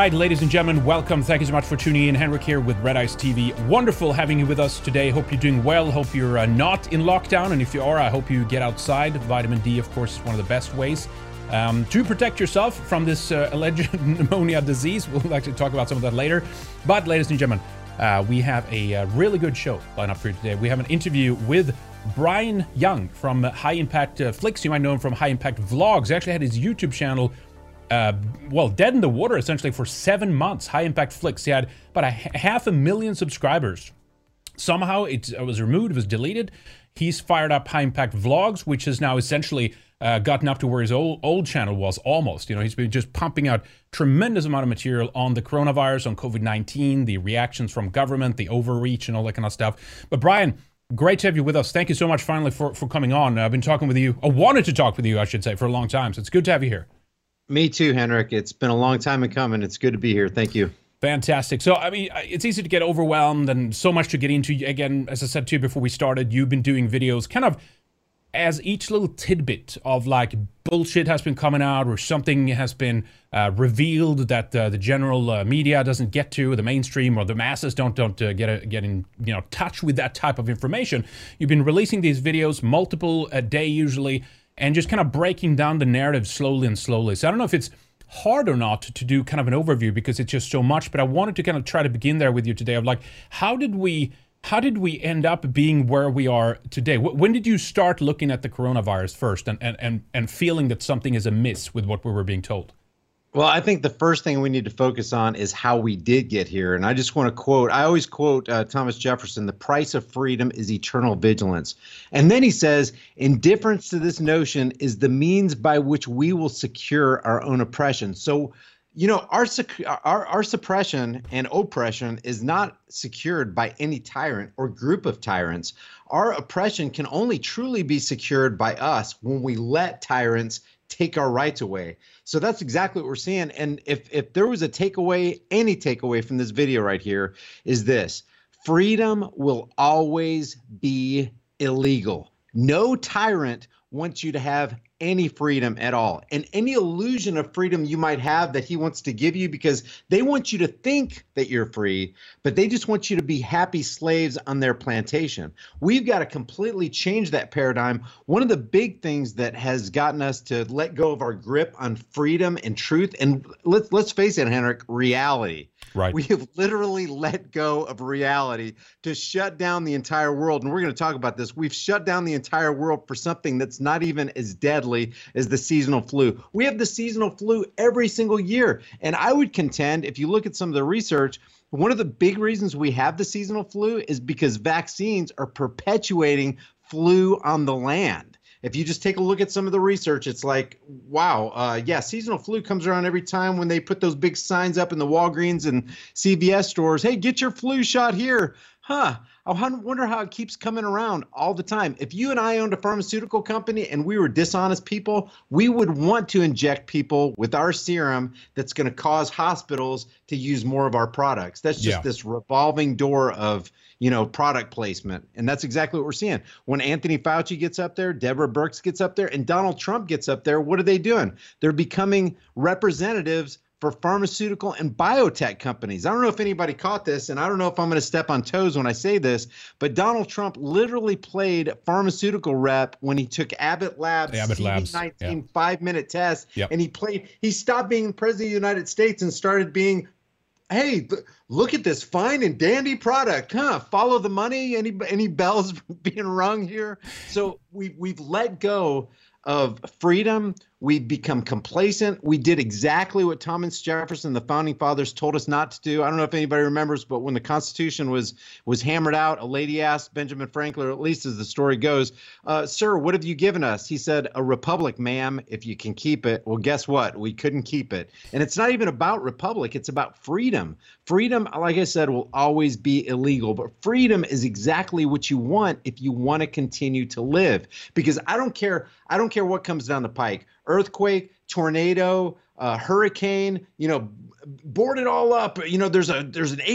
right, ladies and gentlemen, welcome. Thank you so much for tuning in. Henrik here with Red Ice TV. Wonderful having you with us today. Hope you're doing well. Hope you're not in lockdown. And if you are, I hope you get outside. Vitamin D, of course, is one of the best ways to protect yourself from this alleged pneumonia disease. We'll actually talk about some of that later. But, ladies and gentlemen, we have a really good show lined up for you today. We have an interview with Brian Young from High Impact Flicks. You might know him from High Impact Vlogs. He actually had his YouTube channel dead in the water essentially for 7 months. High Impact Flicks. He had about 500,000 subscribers. Somehow it was removed, it was deleted. He's fired up High Impact Vlogs, which has now essentially gotten up to where his old channel was almost. You know, he's been just pumping out tremendous amount of material on the coronavirus, on COVID-19, the reactions from government, the overreach and all that kind of stuff. But Brian, great to have you with us. Thank you so much finally for coming on. I've been talking with you, I wanted to talk with you, I should say, for a long time. So it's good to have you here. Me too, Henrik. It's been a long time in coming. It's good to be here. Thank you. Fantastic. So, I mean, it's easy to get overwhelmed and so much to get into. Again, as I said to you before we started, you've been doing videos kind of as each little tidbit of like bullshit has been coming out or something has been revealed that the general media doesn't get to, the mainstream or the masses don't get in touch with that type of information. You've been releasing these videos multiple a day usually, and just kind of breaking down the narrative slowly and slowly. So I don't know if it's hard or not to do kind of an overview because it's just so much, but I wanted to kind of try to begin there with you today of like, how did we end up being where we are today? When did you start looking at the coronavirus first and feeling that something is amiss with what we were being told? Well, I think the first thing we need to focus on is how we did get here. And I just want to quote, I always quote Thomas Jefferson, the price of freedom is eternal vigilance. And then he says, indifference to this notion is the means by which we will secure our own oppression. So, you know, our suppression and oppression is not secured by any tyrant or group of tyrants. Our oppression can only truly be secured by us when we let tyrants take our rights away. So that's exactly what we're seeing. And if there was a takeaway, any takeaway from this video right here is this: freedom will always be illegal. No tyrant wants you to have any freedom at all, and any illusion of freedom you might have that he wants to give you, because they want you to think that you're free, but they just want you to be happy slaves on their plantation. We've got to completely change that paradigm. One of the big things that has gotten us to let go of our grip on freedom and truth, and let's face it, Henrik, reality. Right. We have literally let go of reality to shut down the entire world. And we're going to talk about this. We've shut down the entire world for something that's not even as deadly as the seasonal flu. We have the seasonal flu every single year. And I would contend, if you look at some of the research, one of the big reasons we have the seasonal flu is because vaccines are perpetuating flu on the land. If you just take a look at some of the research, it's like, wow, yeah, seasonal flu comes around every time when they put those big signs up in the Walgreens and CVS stores. Hey, get your flu shot here. Huh. I wonder how it keeps coming around all the time. If you and I owned a pharmaceutical company and we were dishonest people, we would want to inject people with our serum that's going to cause hospitals to use more of our products. That's just this revolving door of, you know, product placement. And that's exactly what we're seeing. When Anthony Fauci gets up there, Deborah Birx gets up there, and Donald Trump gets up there, what are they doing? They're becoming representatives for pharmaceutical and biotech companies. I don't know if anybody caught this, and I don't know if I'm going to step on toes when I say this, but Donald Trump literally played pharmaceutical rep when he took Abbott Labs' COVID-19 5-minute test, and he stopped being president of the United States and started being, hey, look at this fine and dandy product, huh? Follow the money. Any bells being rung here? So we've let go of freedom. We've become complacent. We did exactly what Thomas Jefferson, the founding fathers, told us not to do. I don't know if anybody remembers, but when the Constitution was hammered out, a lady asked Benjamin Franklin, or at least as the story goes, sir, what have you given us? He said, a republic, ma'am, if you can keep it. Well, guess what? We couldn't keep it. And it's not even about republic. It's about freedom. Freedom, like I said, will always be illegal. But freedom is exactly what you want if you want to continue to live. Because I don't care what comes down the pike. Earthquake, tornado, hurricane, board it all up. There's an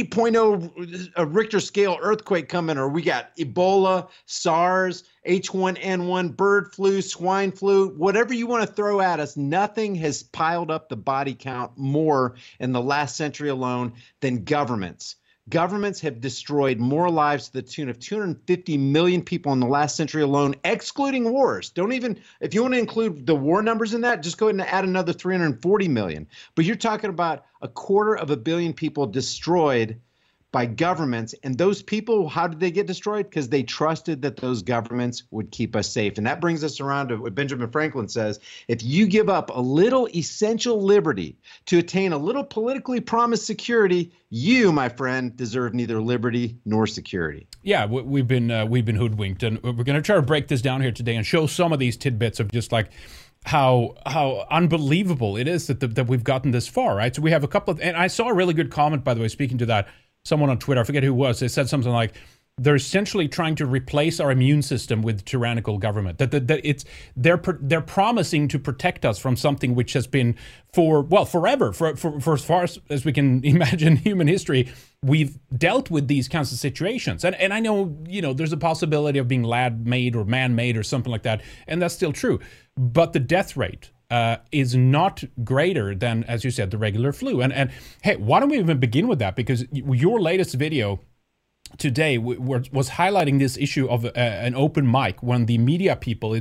8.0 Richter scale earthquake coming, or we got Ebola, SARS, H1N1, bird flu, swine flu, whatever you want to throw at us. Nothing has piled up the body count more in the last century alone than governments. Governments have destroyed more lives to the tune of 250 million people in the last century alone, excluding wars. If you want to include the war numbers in that, just go ahead and add another 340 million. But you're talking about 250 million people destroyed by governments. And those people, how did they get destroyed? Because they trusted that those governments would keep us safe. And that brings us around to what Benjamin Franklin says. If you give up a little essential liberty to attain a little politically promised security, you, my friend, deserve neither liberty nor security. Yeah, we've been hoodwinked, and we're going to try to break this down here today and show some of these tidbits of just like how unbelievable it is that we've gotten this far, right? So we have a couple of, and I saw a really good comment, by the way, speaking to that, someone on Twitter, I forget who it was, they said something like, they're essentially trying to replace our immune system with tyrannical government. They're promising to protect us from something which has been forever, for as far as we can imagine human history, we've dealt with these kinds of situations. And I know, there's a possibility of being lab-made or man-made or something like that, and that's still true. But the death rate is not greater than, as you said, the regular flu. And hey, why don't we even begin with that? Because your latest video today was highlighting this issue of an open mic when the media people,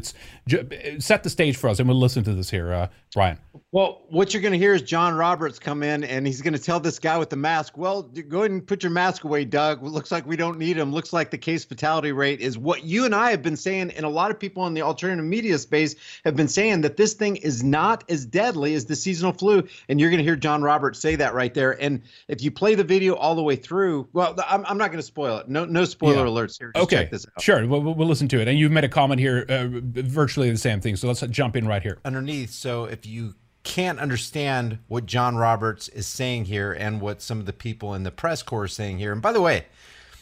set the stage for us, and we'll listen to this here, Brian. Well, what you're going to hear is John Roberts come in, and he's going to tell this guy with the mask, well, go ahead and put your mask away, Doug. Looks like we don't need him. Looks like the case fatality rate is what you and I have been saying, and a lot of people in the alternative media space have been saying, that this thing is not as deadly as the seasonal flu. And you're going to hear John Roberts say that right there. And if you play the video all the way through, well, I'm not going to spoil it. No spoiler alerts here. Just check this out. Sure. We'll listen to it. And you've made a comment here, virtually the same thing. So let's jump in right here. Underneath, so if you can't understand what John Roberts is saying here and what some of the people in the press corps are saying here. And by the way,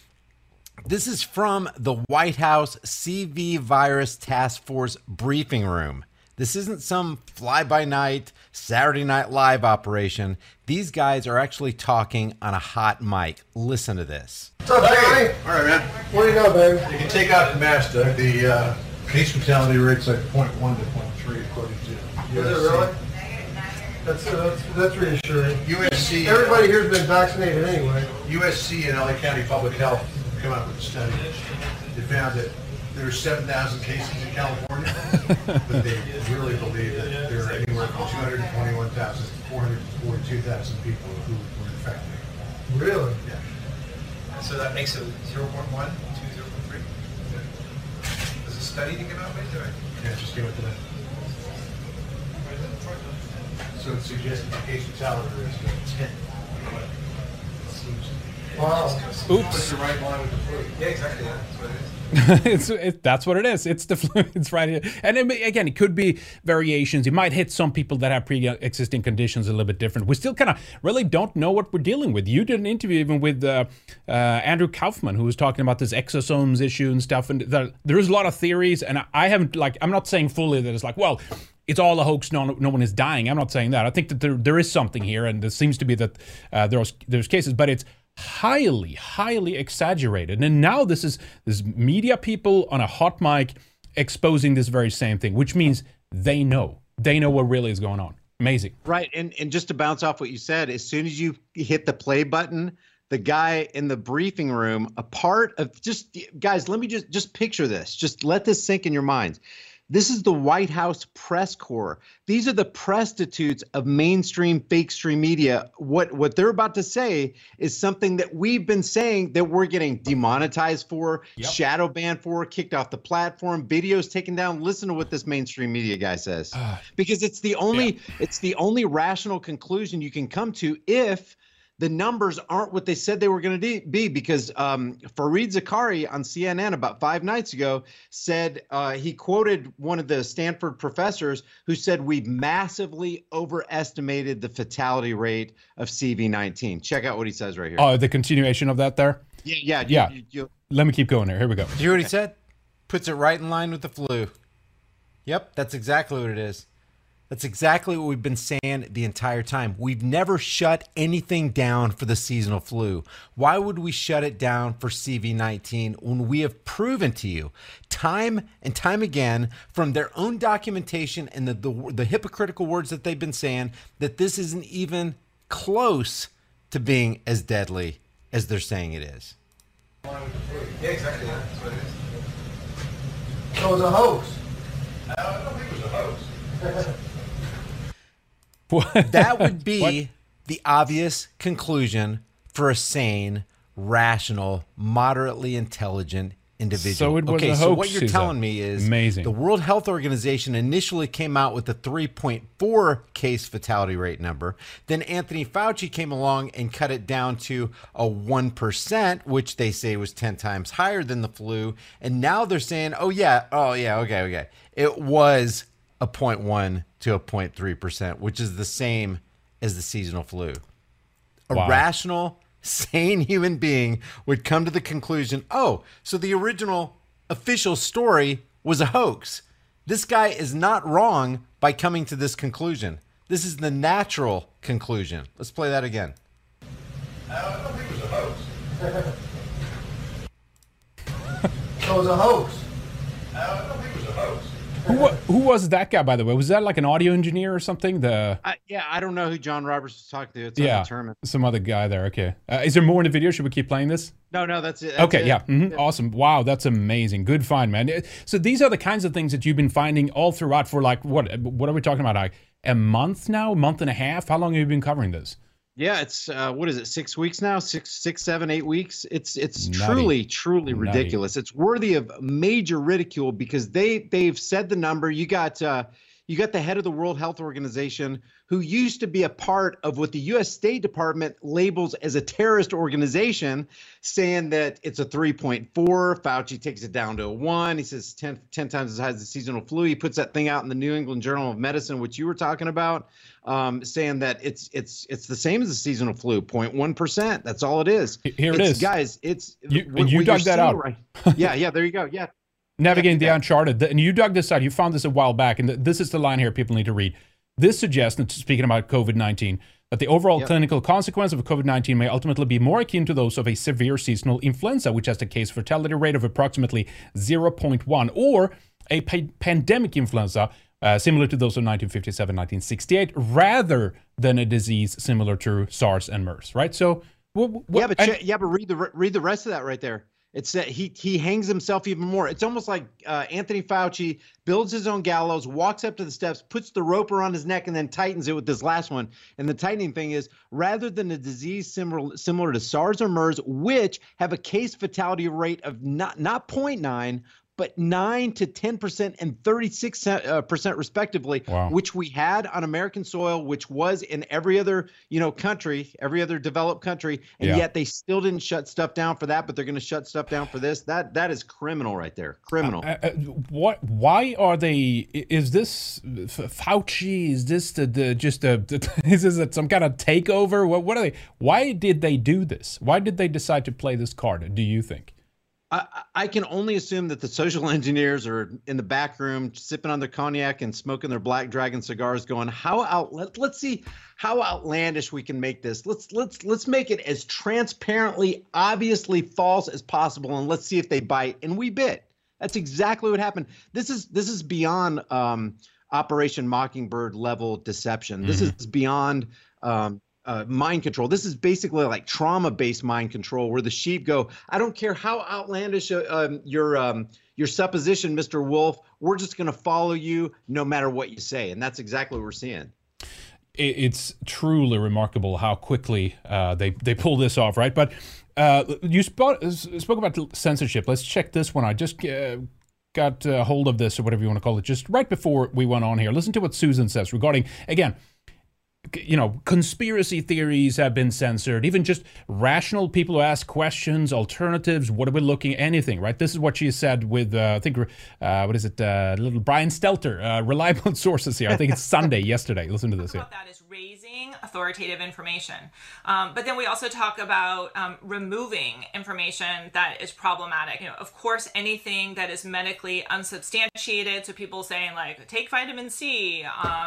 this is from the White House CV Virus Task Force briefing room. This isn't some fly-by-night Saturday Night Live operation. These guys are actually talking on a hot mic. Listen to this. What's up, Barry? All right, man. What do you know, baby? You can take out the mask, Doug. The case fatality rate's like 0.1 to 0.3 according to Is it really? That's reassuring. USC. Everybody here's been vaccinated anyway. USC and LA County Public Health come out with a study. They found that there are 7,000 cases in California, but they really believe that there are anywhere from 221,000 to 442,000 people who were infected. Really? Yeah. So that makes it 0.1 to 0.3. Does a study to come out with? Yeah, just give it to them. So it suggests that the case fatality rate is about 10. Wow. Oops. Puts the right line with the flu. Yeah, exactly. Yeah, that's what it is. That's what it is. It's the flu. It's right here. And again, it could be variations. It might hit some people that have pre-existing conditions a little bit different. We still kind of really don't know what we're dealing with. You did an interview even with Andrew Kaufman, who was talking about this exosomes issue and stuff. And there's a lot of theories. And I haven't, I'm not saying fully that it's like, well, it's all a hoax. No one is dying. I'm not saying that. I think that there is something here, and there seems to be that there's cases, but it's highly exaggerated. And now this media people on a hot mic exposing this very same thing, which means they know what really is going on. Amazing. Right. And just to bounce off what you said, as soon as you hit the play button, the guy in the briefing room, a part of guys, let me just picture this. Just let this sink in your minds. This is the White House press corps. These are the prostitutes of mainstream fake stream media. What they're about to say is something that we've been saying that we're getting demonetized for, shadow banned for, kicked off the platform, videos taken down. Listen to what this mainstream media guy says, because it's the only rational conclusion you can come to if the numbers aren't what they said they were going to be, because Fareed Zakaria on CNN about 5 nights ago said, he quoted one of the Stanford professors who said, we've massively overestimated the fatality rate of CV-19. Check out what he says right here. Oh, the continuation of that there? Yeah. Let me keep going there. Here we go. Do you hear what he said? Puts it right in line with the flu. Yep, that's exactly what it is. That's exactly what we've been saying the entire time. We've never shut anything down for the seasonal flu. Why would we shut it down for CV19 when we have proven to you time and time again from their own documentation and the hypocritical words that they've been saying that this isn't even close to being as deadly as they're saying it is? Yeah, exactly. That's what it is. So it was a hoax. I don't think it was a hoax. That would be the obvious conclusion for a sane, rational, moderately intelligent individual. So it was a so hoax, what you're Souza. telling me is Amazing. the World Health Organization initially came out with a 3.4 case fatality rate number. Then Anthony Fauci came along and cut it down to a 1%, which they say was 10 times higher than the flu. And now they're saying, okay. It was a 0.1 to a 0.3%, which is the same as the seasonal flu. A Wow. rational, sane human being would come to the conclusion, oh, so the original official story was a hoax. This guy is not wrong by coming to this conclusion. This is the natural conclusion. Let's play that again. I don't think it was a hoax. So it was a hoax. I don't think it was a hoax. Who was that guy, by the way? Was that like an audio engineer or something? I don't know who John Roberts was talking to. It's undetermined. some other guy there. Okay. Is there more in the video? Should we keep playing this? No, that's it. That's Okay, it. yeah. Awesome. Wow, that's amazing. Good find, man. So these are the kinds of things that you've been finding all throughout for like, what are we talking about? Like a month now? Month and a half? How long have you been covering this? Yeah, it's what is it? 6 weeks now? 6, 7, 8 weeks. It's Nutty. truly Nutty. ridiculous. It's worthy of major ridicule because they've said the number. You got the head of the World Health Organization who used to be a part of what the U.S. State Department labels as a terrorist organization, saying that it's a 3.4. Fauci takes it down to a 1. He says 10 times as high as the seasonal flu. He puts that thing out in the New England Journal of Medicine, which you were talking about, saying that it's the same as the seasonal flu, 0.1%. That's all it is. Here it is. Guys, you dug that out. Right. Yeah, there you go. Yeah. Navigating the Uncharted. And you dug this out. You found this a while back. And this is the line here people need to read. This suggests, and speaking about COVID-19, that the overall clinical consequence of COVID-19 may ultimately be more akin to those of a severe seasonal influenza, which has a case fatality rate of approximately 0.1, or a pandemic influenza, similar to those of 1957, 1968, rather than a disease similar to SARS and MERS, right? So, but read the rest of that right there. It's that he hangs himself even more. It's almost like Anthony Fauci builds his own gallows, walks up to the steps, puts the rope around his neck, and then tightens it with this last one. And the tightening thing is, rather than a disease similar to SARS or MERS, which have a case fatality rate of not 0.9, but 9 to 10% and 36% respectively, wow. which we had on American soil, which was in every other country, every other developed country, and yet they still didn't shut stuff down for that, but they're going to shut stuff down for this. That is criminal right there. Criminal. What? Why are they? Is this Fauci? Is this is this some kind of takeover? What are they? Why did they do this? Why did they decide to play this card? Do you think? I can only assume that the social engineers are in the back room sipping on their cognac and smoking their Black Dragon cigars, going, let's see how outlandish we can make this. Let's make it as transparently, obviously false as possible, and let's see if they bite. And we bit. That's exactly what happened. This is beyond Operation Mockingbird level deception. This is beyond mind control. This is basically like trauma-based mind control, where the sheep go, I don't care how outlandish your supposition, Mr. Wolf, we're just going to follow you no matter what you say. And that's exactly what we're seeing. It's truly remarkable how quickly they pull this off, right? But you spoke about censorship. Let's check this one. I just got hold of this, or whatever you want to call it, just right before we went on here. Listen to what Susan says regarding, again, conspiracy theories have been censored, even just rational people who ask questions, alternatives, what are we looking at, anything, right? This is what she said with, I think, little Brian Stelter, reliable sources here. I think it's Sunday, yesterday. Listen to this here. That is raising authoritative information. But then we also talk about removing information that is problematic. Of course, anything that is medically unsubstantiated. So people saying like, take vitamin C,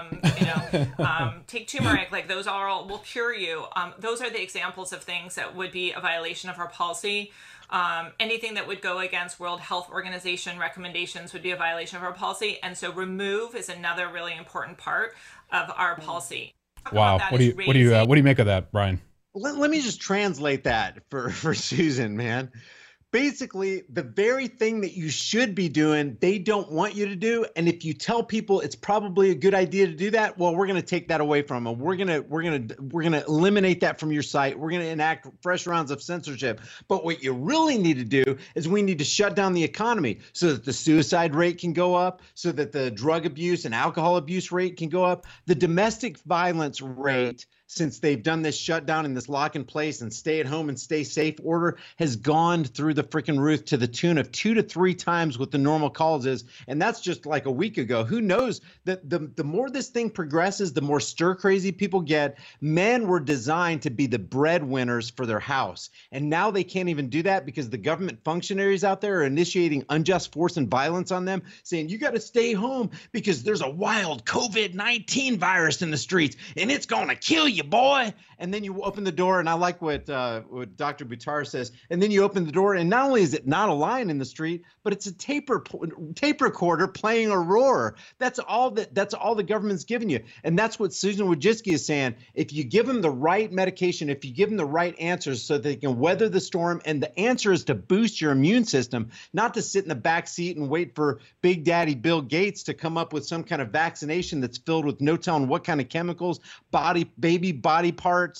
take turmeric, like those all will cure you. Those are the examples of things that would be a violation of our policy. Anything that would go against World Health Organization recommendations would be a violation of our policy. And so remove is another really important part of our policy. Wow. What do you make of that, Brian? Let me just translate that for Susan, man. Basically, the very thing that you should be doing, they don't want you to do. And if you tell people it's probably a good idea to do that, well, we're going to take that away from them. We're going to eliminate that from your site. We're going to enact fresh rounds of censorship. But what you really need to do is we need to shut down the economy so that the suicide rate can go up, so that the drug abuse and alcohol abuse rate can go up. The domestic violence rate, since they've done this shutdown and this lock in place and stay at home and stay safe order, has gone through the freaking roof to the tune of 2 to 3 times what the normal cause is. And that's just like a week ago. Who knows that the more this thing progresses, the more stir crazy people get. Men were designed to be the breadwinners for their house. And now they can't even do that because the government functionaries out there are initiating unjust force and violence on them, saying, you got to stay home because there's a wild COVID-19 virus in the streets and it's going to kill you, boy. And then you open the door, and I like what Dr. Buttar says, and then you open the door, and not only is it not a lion in the street, but it's a tape recorder playing a roar. That's all the government's giving you. And that's what Susan Wojcicki is saying. If you give them the right medication, if you give them the right answers so they can weather the storm, and the answer is to boost your immune system, not to sit in the back seat and wait for Big Daddy Bill Gates to come up with some kind of vaccination that's filled with no telling what kind of chemicals, baby body parts.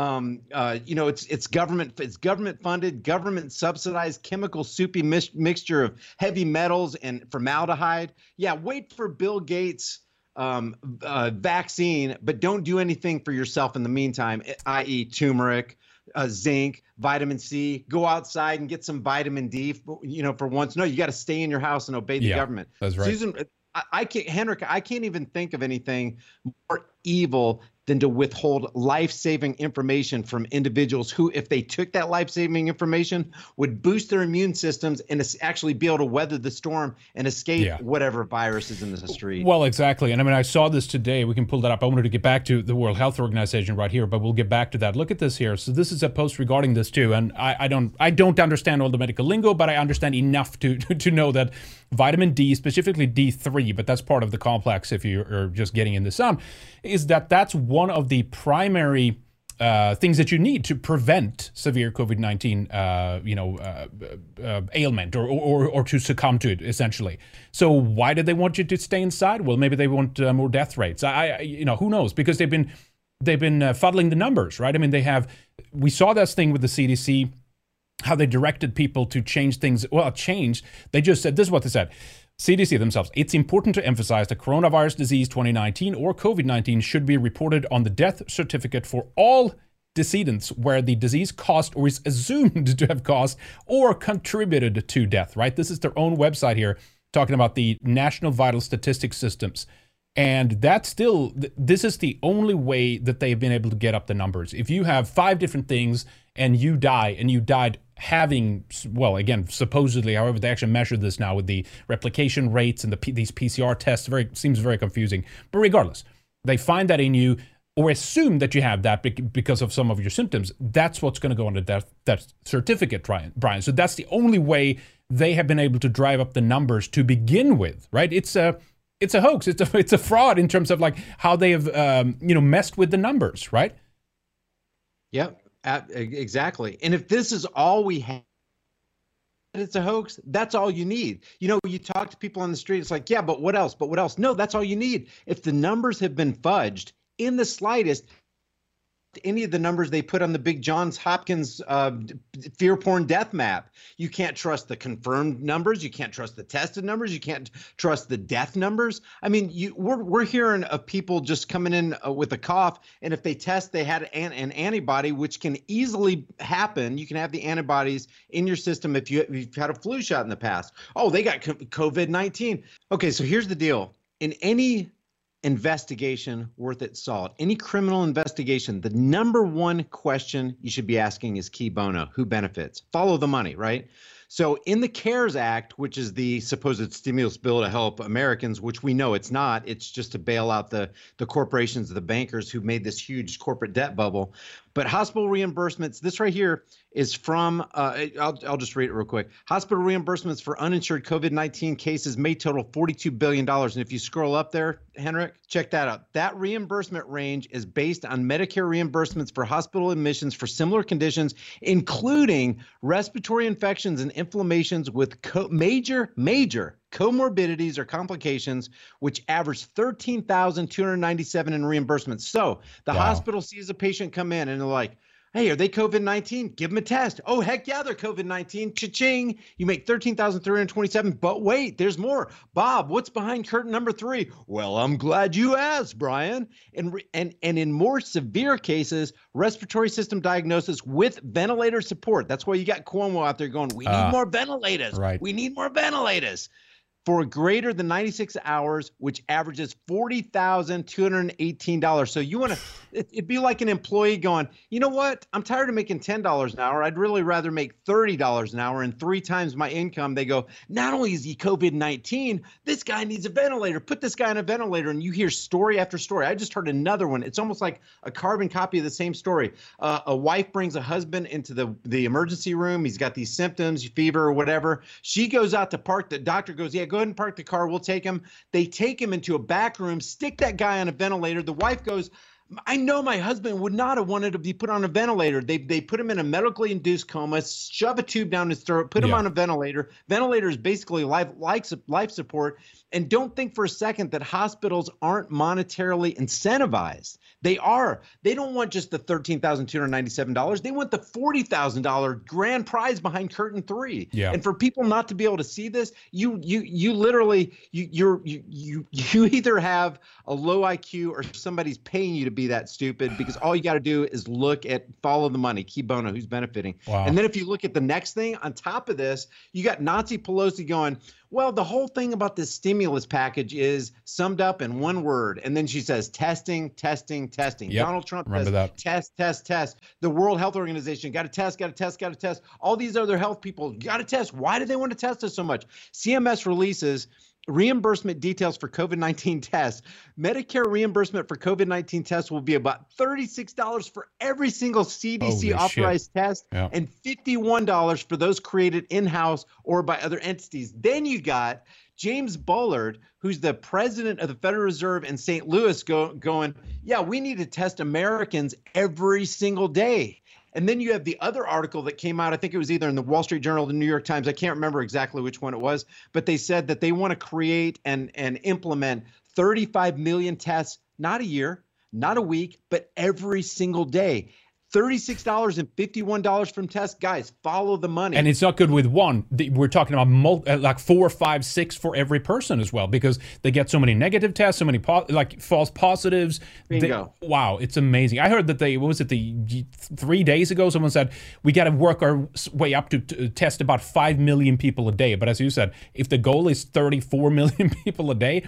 It's government funded, government subsidized, chemical soupy mixture of heavy metals and formaldehyde. Yeah, wait for Bill Gates vaccine, but don't do anything for yourself in the meantime, i.e. turmeric, zinc, vitamin C. Go outside and get some vitamin D, for once. No, you got to stay in your house and obey the government. That's right. Susan, I can't, Henrik, I can't even think of anything more evil than to withhold life-saving information from individuals who, if they took that life-saving information, would boost their immune systems and actually be able to weather the storm and escape whatever virus is in the street. Well, exactly. And I mean, I saw this today. We can pull that up. I wanted to get back to the World Health Organization right here, but we'll get back to that. Look at this here. So this is a post regarding this too. And I don't understand all the medical lingo, but I understand enough to know that vitamin D, specifically D3, but that's part of the complex if you are just getting in the sun, is that's one of the primary things that you need to prevent severe COVID-19, ailment or to succumb to it, essentially. So why did they want you to stay inside? Well, maybe they want more death rates. Who knows? Because they've been fuddling the numbers, right? I mean, we saw this thing with the CDC, how they directed people to change things. Well, they just said, this is what they said. CDC themselves, it's important to emphasize that coronavirus disease 2019 or COVID-19 should be reported on the death certificate for all decedents where the disease caused or is assumed to have caused or contributed to death, right? This is their own website here talking about the National Vital Statistics Systems. And this is the only way that they've been able to get up the numbers. If you have 5 different things and you died having, well, again, supposedly, however they actually measure this now with the replication rates and these PCR tests, seems very confusing. But regardless, they find that in you or assume that you have that because of some of your symptoms. That's what's going to go on the death certificate, Brian. So that's the only way they have been able to drive up the numbers to begin with, right? It's a hoax. It's a fraud in terms of like how they have messed with the numbers, right? Yep. Exactly. And if this is all we have, it's a hoax, that's all you need. You talk to people on the street, it's like, yeah, but what else? But what else? No, that's all you need. If the numbers have been fudged in the slightest, any of the numbers they put on the big Johns Hopkins fear porn death map. You can't trust the confirmed numbers. You can't trust the tested numbers. You can't trust the death numbers. I mean, we're hearing of people just coming in with a cough, and if they test, they had an antibody, which can easily happen. You can have the antibodies in your system if you've had a flu shot in the past. Oh, they got COVID-19. Okay, so here's the deal. In any investigation worth its salt. Any criminal investigation, the number one question you should be asking is key bono, who benefits? Follow the money, right? So in the CARES Act, which is the supposed stimulus bill to help Americans, which we know it's not, it's just to bail out the corporations, the bankers who made this huge corporate debt bubble. But hospital reimbursements, this right here is from, I'll just read it real quick. Hospital reimbursements for uninsured COVID-19 cases may total $42 billion. And if you scroll up there, Henrik, check that out. That reimbursement range is based on Medicare reimbursements for hospital admissions for similar conditions, including respiratory infections and inflammations with major comorbidities or complications, which average $13,297 in reimbursements. So the hospital sees a patient come in and they're like, hey, are they COVID-19? Give them a test. Oh, heck yeah, they're COVID-19. Cha-ching. You make $13,327. But wait, there's more. Bob, what's behind curtain number 3? Well, I'm glad you asked, Brian. And in more severe cases, respiratory system diagnosis with ventilator support. That's why you got Cuomo out there going, we need more ventilators. Right. We need more ventilators. For greater than 96 hours, which averages $40,218. So you want to, it'd be like an employee going, you know what? I'm tired of making $10 an hour. I'd really rather make $30 an hour and 3 times my income. They go, not only is he COVID-19, this guy needs a ventilator. Put this guy on a ventilator. And you hear story after story. I just heard another one. It's almost like a carbon copy of the same story. A wife brings a husband into the emergency room. He's got these symptoms, fever or whatever. She goes out to park. The doctor goes, yeah, go ahead and park the car. We'll take him. They take him into a back room, stick that guy on a ventilator. The wife goes, I know my husband would not have wanted to be put on a ventilator. They put him in a medically induced coma, shove a tube down his throat, put him on a ventilator. Ventilator is basically life support. And don't think for a second that hospitals aren't monetarily incentivized. They are. They don't want just the $13,297. They want the $40,000 grand prize behind curtain 3. Yeah. And for people not to be able to see this, you literally you either have a low IQ or somebody's paying you to be that stupid, because all you got to do is follow the money. Key bono, who's benefiting. Wow. And then if you look at the next thing on top of this, you got Nancy Pelosi going, well, the whole thing about this stimulus package is summed up in one word. And then she says, testing, testing, testing. Yep. Donald Trump Remember says, that. test. The World Health Organization, got to test. All these other health people, got to test. Why do they want to test us so much? CMS releases reimbursement details for COVID-19 tests. Medicare reimbursement for COVID-19 tests will be about $36 for every single CDC authorized test, and $51 for those created in-house or by other entities. Then you got James Bullard, who's the president of the Federal Reserve in St. Louis, going, yeah, we need to test Americans every single day. And then you have the other article that came out, I think it was either in the Wall Street Journal or the New York Times. I can't remember exactly which one it was, but they said that they want to create and implement 35 million tests, not a year, not a week, but every single day. $36 and $51 from tests. Guys, follow the money. And it's not good with one. We're talking about like 4, 5, 6 for every person as well, because they get so many negative tests, so many false positives. Bingo. Wow, it's amazing. I heard that 3 days ago, someone said we got to work our way up to test about 5 million people a day. But as you said, if the goal is 34 million people a day,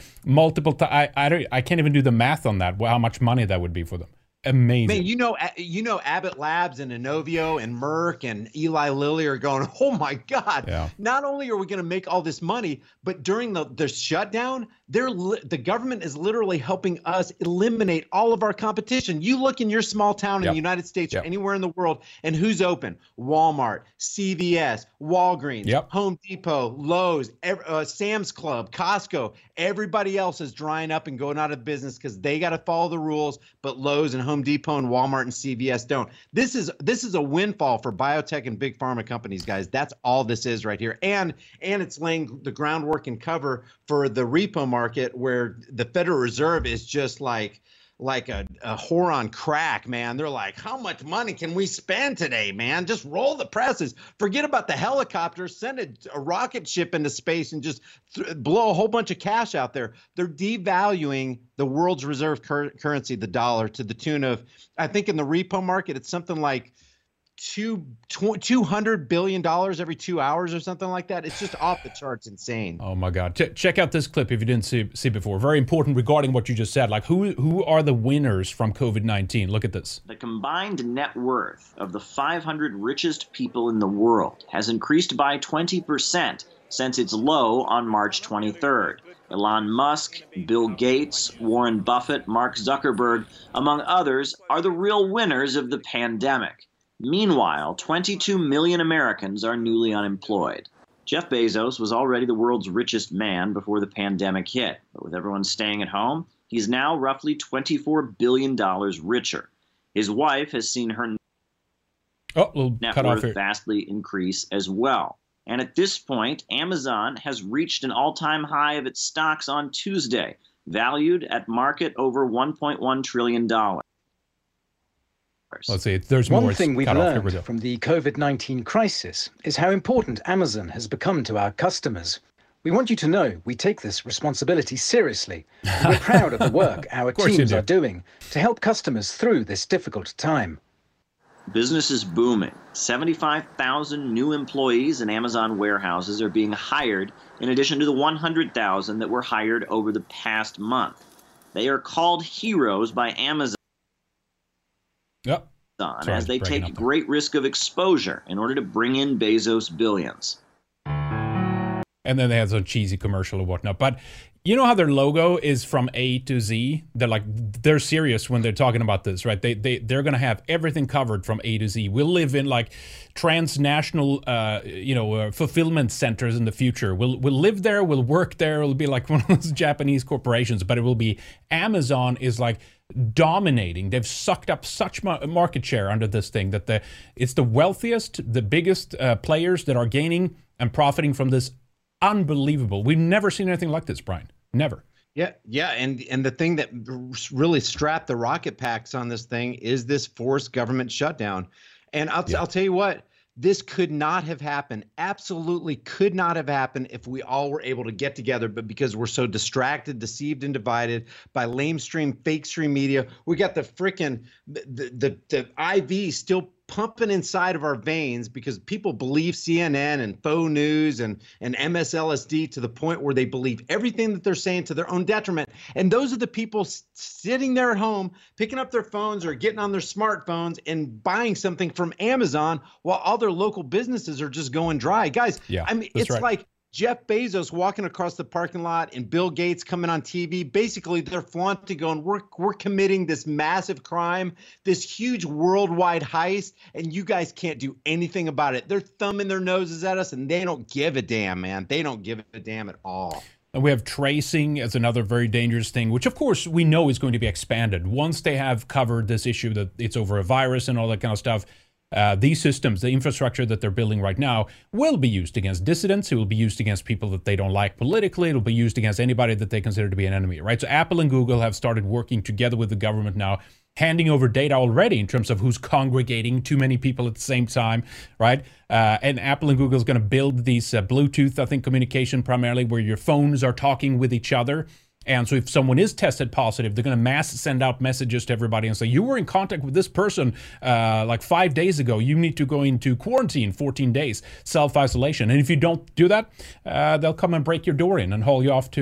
I can't even do the math on that. How much money that would be for them. Amazing. Man, you know Abbott Labs and Inovio and Merck and Eli Lilly are going, oh my God. Yeah. Not only are we going to make all this money, but during the shutdown, the government is literally helping us eliminate all of our competition. You look in your small town in the United States or anywhere in the world, and who's open? Walmart, CVS, Walgreens, Home Depot, Lowe's, Sam's Club, Costco. Everybody else is drying up and going out of business because they got to follow the rules, but Lowe's and Home Depot and Walmart and CVS don't. This is a windfall for biotech and big pharma companies, guys. That's all this is right here. And it's laying the groundwork and cover for the repo market, where the Federal Reserve is just like a whore on crack, man. They're like, how much money can we spend today, man? Just roll the presses. Forget about the helicopters. Send a rocket ship into space and just blow a whole bunch of cash out there. They're devaluing the world's reserve currency, the dollar, to the tune of, I think in the repo market, it's something like $200 billion every 2 hours or something like that. It's just off the charts insane. Oh my God. Check out this clip if you didn't see before. Very important regarding what you just said. Like who are the winners from COVID-19? Look at this. The combined net worth of the 500 richest people in the world has increased by 20% since its low on March 23rd. Elon Musk, Bill Gates, Warren Buffett, Mark Zuckerberg, among others, are the real winners of the pandemic. Meanwhile, 22 million Americans are newly unemployed. Jeff Bezos was already the world's richest man before the pandemic hit, but with everyone staying at home, he's now roughly $24 billion richer. His wife has seen her net worth vastly increase as well. And at this point, Amazon has reached an all-time high of its stocks on Tuesday, valued at market over $1.1 trillion. Let's see, there's more. One thing we've learned from the COVID-19 crisis is how important Amazon has become to our customers. We want you to know we take this responsibility seriously. We're proud of the work our teams are doing to help customers through this difficult time. Business is booming. 75,000 new employees in Amazon warehouses are being hired, in addition to the 100,000 that were hired over the past month. They are called heroes by Amazon as they take great risk of exposure in order to bring in Bezos' billions. And then they had some cheesy commercial or whatnot. But you know how their logo is from A to Z? They're serious when they're talking about this, right? They're going to have everything covered from A to Z. We'll live in like transnational, fulfillment centers in the future. We'll live there. We'll work there. It'll be like one of those Japanese corporations, but it will be Amazon is like dominating. They've sucked up such market share under this thing that it's the wealthiest, the biggest players that are gaining and profiting from this. Unbelievable. We've never seen anything like this, Brian. Never. Yeah. And the thing that really strapped the rocket packs on this thing is this forced government shutdown. And I'll tell you what, this could not have happened. Absolutely could not have happened if we all were able to get together. But because we're so distracted, deceived, and divided by lamestream, fake stream media, we got the freaking the IV still pumping inside of our veins because people believe CNN and faux news and MSLSD to the point where they believe everything that they're saying to their own detriment. And those are the people sitting there at home, picking up their phones or getting on their smartphones and buying something from Amazon while all their local businesses are just going dry. Guys, I mean, it's like Jeff Bezos walking across the parking lot and Bill Gates coming on TV. Basically, they're flaunting, going, we're committing this massive crime, this huge worldwide heist, and you guys can't do anything about it. They're thumbing their noses at us, and they don't give a damn, man. They don't give a damn at all. And we have tracing as another very dangerous thing, which, of course, we know is going to be expanded. Once they have covered this issue that it's over a virus and all that kind of stuff, these systems, the infrastructure that they're building right now, will be used against dissidents. It will be used against people that they don't like politically. It will be used against anybody that they consider to be an enemy, right? So Apple and Google have started working together with the government now, handing over data already in terms of who's congregating too many people at the same time, right? And Apple and Google is going to build these Bluetooth, I think, communication primarily, where your phones are talking with each other. And so if someone is tested positive, they're going to mass send out messages to everybody and say, you were in contact with this person like 5 days ago. You need to go into quarantine, 14 days, self-isolation. And if you don't do that, they'll come and break your door in and haul you off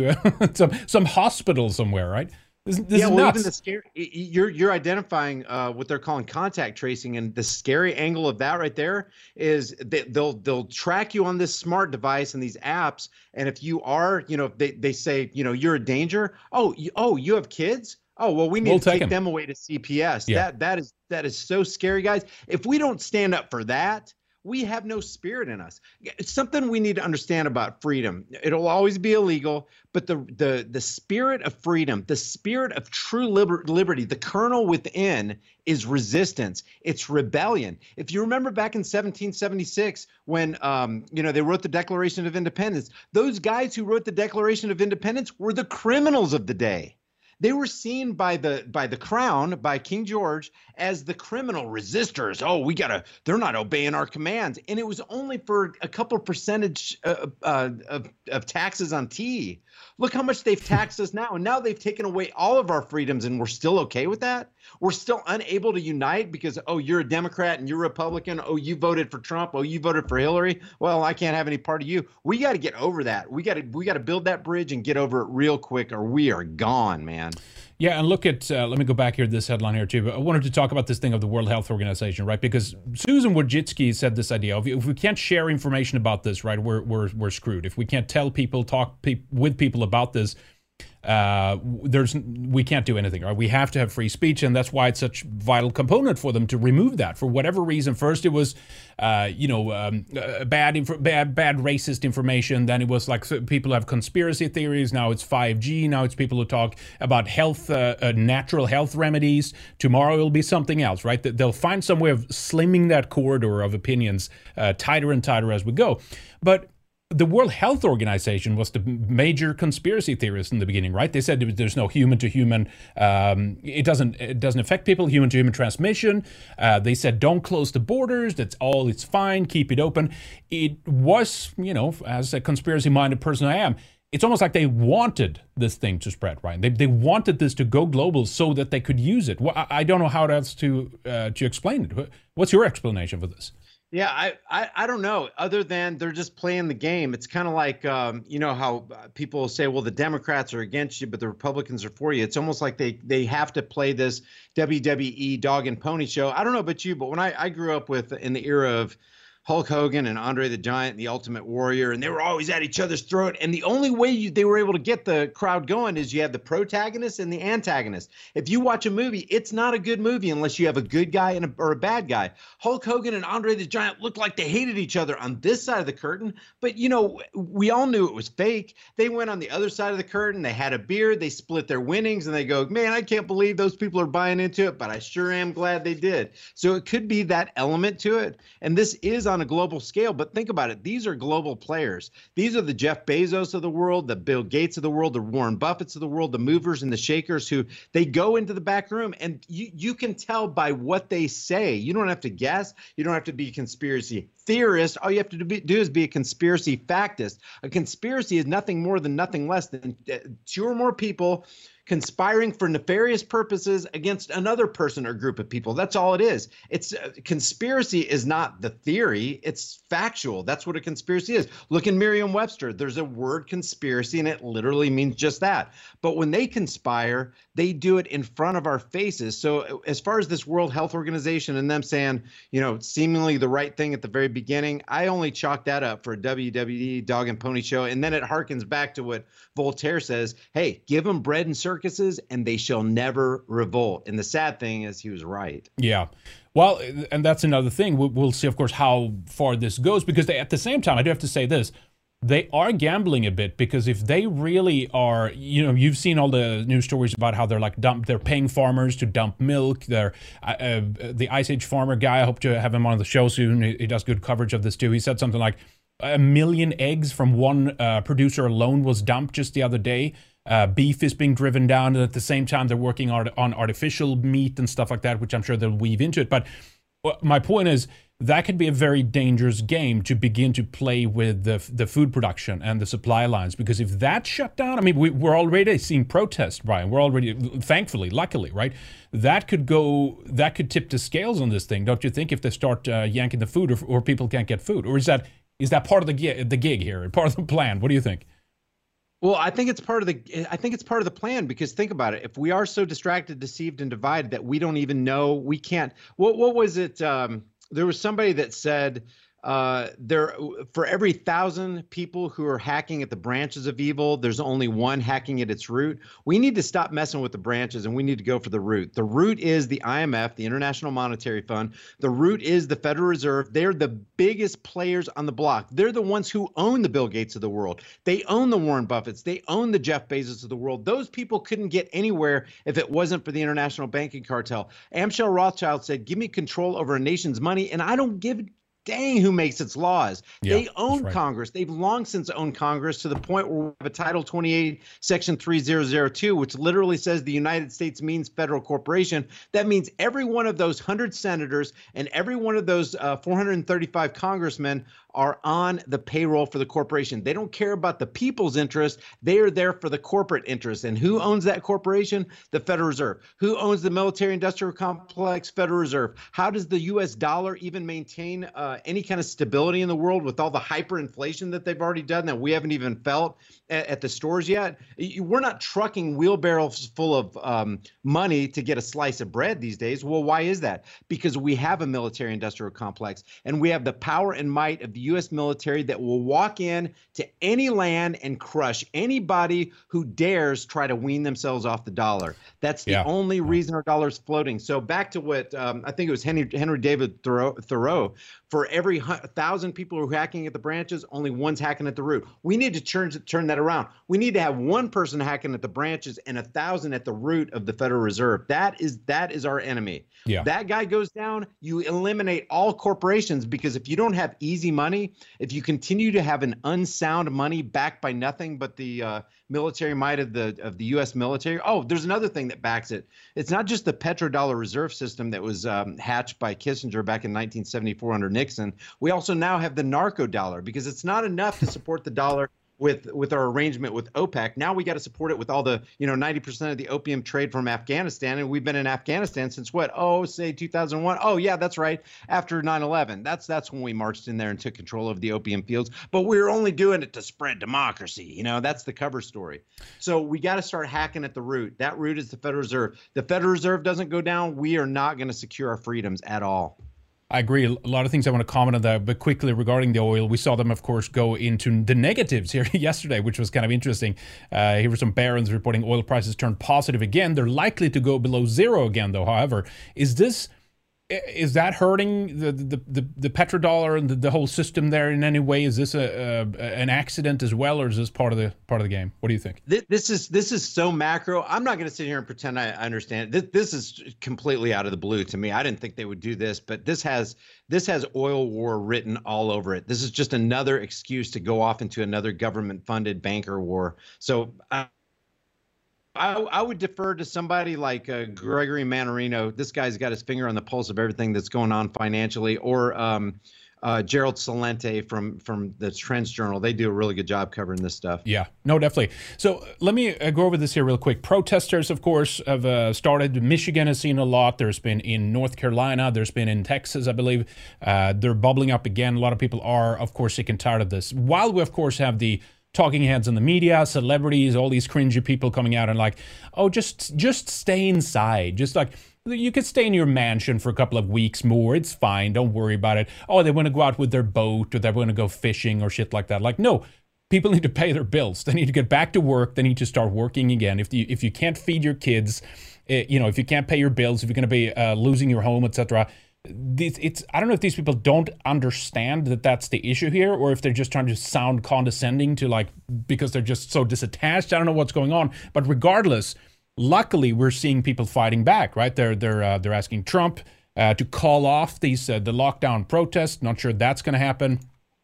to some hospital somewhere, right? This is nuts. Even the scary, you're identifying what they're calling contact tracing, and the scary angle of that right there is they'll track you on this smart device and these apps, and if you are, they say, you're a danger. Oh, you have kids? Oh, well, we need to take them away to CPS. Yeah. That is so scary, guys. If we don't stand up for that, we have no spirit in us. It's something we need to understand about freedom. It'll always be illegal, but the spirit of freedom, the spirit of true liberty, the kernel within is resistance. It's rebellion. If you remember back in 1776 when they wrote the Declaration of Independence, those guys who wrote the Declaration of Independence were the criminals of the day. They were seen by the crown, by King George, as the criminal resistors. Oh, they're not obeying our commands. And it was only for a couple of percentage of taxes on tea. Look how much they've taxed us now. And now they've taken away all of our freedoms, and we're still okay with that. We're still unable to unite because, oh, you're a Democrat and you're a Republican. Oh, you voted for Trump. Oh, you voted for Hillary. Well, I can't have any part of you. We got to get over that. We got to build that bridge and get over it real quick, or we are gone, man. Yeah, and look at, let me go back here to this headline here too. But I wanted to talk about this thing of the World Health Organization, right? Because Susan Wojcicki said this idea of, if we can't share information about this, right, we're screwed. If we can't tell people, with people about this, we can't do anything, right? We have to have free speech, and that's why it's such a vital component for them to remove that for whatever reason. First, it was, bad racist information. Then it was like people have conspiracy theories. Now it's 5G. Now it's people who talk about health, natural health remedies. Tomorrow it'll be something else, right? They'll find some way of slimming that corridor of opinions tighter and tighter as we go. But the World Health Organization was the major conspiracy theorist in the beginning, right? They said there's no human-to-human, it doesn't affect people, human-to-human transmission. They said don't close the borders, it's fine, keep it open. It was, as a conspiracy-minded person I am, it's almost like they wanted this thing to spread, right? They wanted this to go global so that they could use it. Well, I don't know how else to explain it. What's your explanation for this? Yeah, I don't know, other than they're just playing the game. It's kind of like, how people say, well, the Democrats are against you, but the Republicans are for you. It's almost like they have to play this WWE dog and pony show. I don't know about you, but when I grew up in the era of Hulk Hogan and Andre the Giant, the Ultimate Warrior, and they were always at each other's throat. And the only way they were able to get the crowd going is you have the protagonist and the antagonist. If you watch a movie, it's not a good movie unless you have a good guy or a bad guy. Hulk Hogan and Andre the Giant looked like they hated each other on this side of the curtain, but we all knew it was fake. They went on the other side of the curtain. They had a beer. They split their winnings, and they go, man, I can't believe those people are buying into it, but I sure am glad they did. So it could be that element to it. And this is on a global scale, but think about it. These are global players. These are the Jeff Bezos of the world, the Bill Gates of the world, the Warren Buffetts of the world, the movers and the shakers who they go into the back room, and you can tell by what they say. You don't have to guess. You don't have to be a conspiracy theorist. All you have to do is be a conspiracy factist. A conspiracy is nothing more than nothing less than two or more people conspiring for nefarious purposes against another person or group of people. That's all it is. It's conspiracy is not the theory. It's factual. That's what a conspiracy is. Look in Merriam-Webster. There's a word conspiracy, and it literally means just that. But when they conspire, they do it in front of our faces. So as far as this World Health Organization and them saying, seemingly the right thing at the very beginning, I only chalk that up for a WWE dog and pony show. And then it harkens back to what Voltaire says, hey, give them bread and circuses and they shall never revolt. And the sad thing is he was right. Yeah. Well, and that's another thing. We'll see, of course, how far this goes, because at the same time, I do have to say this. They are gambling a bit, because if they really are, you've seen all the news stories about how they're paying farmers to dump milk. They're the Ice Age farmer guy, I hope to have him on the show soon. He does good coverage of this too. He said something like 1 million eggs from one producer alone was dumped just the other day. Beef is being driven down, and at the same time they're working on artificial meat and stuff like that, which I'm sure they'll weave into it. But my point is, that could be a very dangerous game to begin to play with the food production and the supply lines, because if that's shut down, I mean, we're already seeing protests, Brian. We're already, thankfully, luckily, right? That could tip the scales on this thing, don't you think? If they start yanking the food, or people can't get food, or is that part of the gig here, part of the plan? What do you think? Well, I think it's part of the plan, because think about it. If we are so distracted, deceived, and divided that we don't even know, we can't. What was it? There was somebody that said for every 1,000 people who are hacking at the branches of evil, there's only one hacking at its root. We need to stop messing with the branches, and we need to go for the root. The root is the IMF, the International Monetary Fund. The root is the Federal Reserve. They're the biggest players on the block. They're the ones who own the Bill Gates of the world. They own the Warren Buffetts. They own the Jeff Bezos of the world. Those people couldn't get anywhere if it wasn't for the international banking cartel. Amschel Rothschild said, give me control over a nation's money, and I don't give dang who makes its laws. Yeah, they own Congress. They've long since owned Congress, to the point where we have a Title 28, Section 3002, which literally says the United States means federal corporation. That means every one of those 100 senators and every one of those 435 congressmen are on the payroll for the corporation. They don't care about the people's interest. They are there for the corporate interest. And who owns that corporation? The Federal Reserve. Who owns the military-industrial complex? Federal Reserve. How does the U.S. dollar even maintain any kind of stability in the world with all the hyperinflation that they've already done that we haven't even felt at the stores yet? We're not trucking wheelbarrows full of money to get a slice of bread these days. Well, why is that? Because we have a military-industrial complex, and we have the power and might of the U.S. military that will walk in to any land and crush anybody who dares try to wean themselves off the dollar. That's the only reason our dollar is floating. So back to what I think it was Henry David Thoreau. For every 1,000 people who are hacking at the branches, only one's hacking at the root. We need to turn that around. We need to have one person hacking at the branches and 1,000 at the root of the Federal Reserve. That is our enemy. Yeah. That guy goes down, you eliminate all corporations, because if you don't have easy money, if you continue to have an unsound money backed by nothing but the military might of the U.S. military. Oh, there's another thing that backs it. It's not just the petrodollar reserve system that was hatched by Kissinger back in 1974 under Nixon. We also now have the narco dollar, because it's not enough to support the dollar with our arrangement with OPEC. Now we got to support it with all the 90% of the opium trade from Afghanistan, and we've been in Afghanistan since what? Say 2001. Oh yeah, that's right. After 9/11, that's when we marched in there and took control of the opium fields. But we were only doing it to spread democracy. That's the cover story. So we got to start hacking at the root. That root is the Federal Reserve. The Federal Reserve doesn't go down, we are not going to secure our freedoms at all. I agree. A lot of things I want to comment on that, but quickly regarding the oil, we saw them, of course, go into the negatives here yesterday, which was kind of interesting. Here were some barons reporting oil prices turned positive again. They're likely to go below zero again, though. However, is that hurting the petrodollar and the whole system there in any way? Is this an accident as well, or is this part of the game? What do you think? This is so macro. I'm not going to sit here and pretend I understand it. This is completely out of the blue to me. I didn't think they would do this, but this has oil war written all over it. This is just another excuse to go off into another government-funded banker war. So I would defer to somebody like Gregory Mannarino. This guy's got his finger on the pulse of everything that's going on financially, or Gerald Celente from the Trends Journal. They do a really good job covering this stuff. Yeah, no, definitely. So let me go over this here real quick. Protesters, of course, have started. Michigan has seen a lot. There's been in North Carolina. There's been in Texas, I believe. They're bubbling up again. A lot of people are, of course, sick and tired of this. While we, of course, have the talking heads in the media, celebrities, all these cringy people coming out and like, oh, just stay inside. Just like, you could stay in your mansion for a couple of weeks more. It's fine. Don't worry about it. Oh, they want to go out with their boat, or they want to go fishing or shit like that. Like, no, people need to pay their bills. They need to get back to work. They need to start working again. If you can't feed your kids, if you can't pay your bills, if you're going to be losing your home, etc., I don't know if these people don't understand that that's the issue here, or if they're just trying to sound condescending because they're just so disattached. I don't know what's going on, but regardless, luckily we're seeing people fighting back, right? They're asking Trump to call off the lockdown protests. Not sure that's going to happen.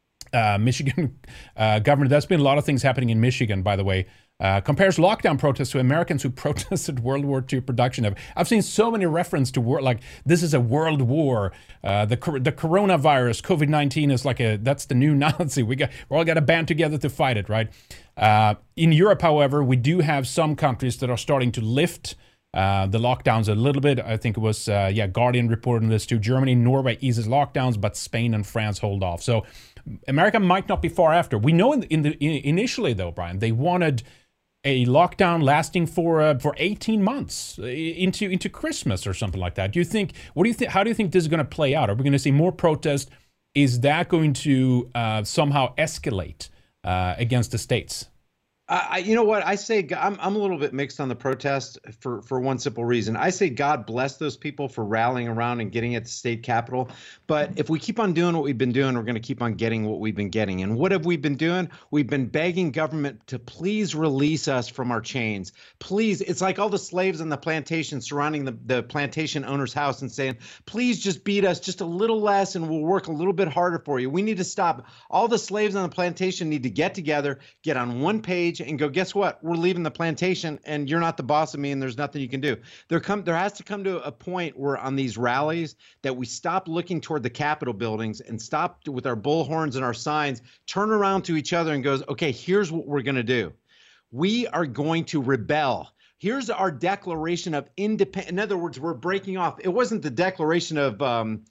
Michigan governor, there's been a lot of things happening in Michigan, by the way. Compares lockdown protests to Americans who protested World War II production. I've seen so many references to like this is a world war. The coronavirus, COVID-19 is that's the new Nazi. We're all got to band together to fight it, right? In Europe, however, we do have some countries that are starting to lift the lockdowns a little bit. I think it was Guardian reported on this too. Germany, Norway eases lockdowns, but Spain and France hold off. So America might not be far after. We know initially though, Brian, they wanted a lockdown lasting for 18 months into Christmas or something like that. How do you think this is going to play out? Are we going to see more protests? Is that going to somehow escalate against the states? You know what I say? I'm a little bit mixed on the protest for one simple reason. I say God bless those people for rallying around and getting at the state capitol. But if we keep on doing what we've been doing, we're going to keep on getting what we've been getting. And what have we been doing? We've been begging government to please release us from our chains. Please. It's like all the slaves on the plantation surrounding the plantation owner's house and saying, please just beat us just a little less and we'll work a little bit harder for you. We need to stop. All the slaves on the plantation need to get together, get on one page, stage and go, guess what? We're leaving the plantation and you're not the boss of me and there's nothing you can do. There has to come to a point where on these rallies that we stop looking toward the Capitol buildings and stop with our bullhorns and our signs, turn around to each other and goes, okay, here's what we're going to do. We are going to rebel. Here's our declaration of independence. In other words, we're breaking off. It wasn't the declaration of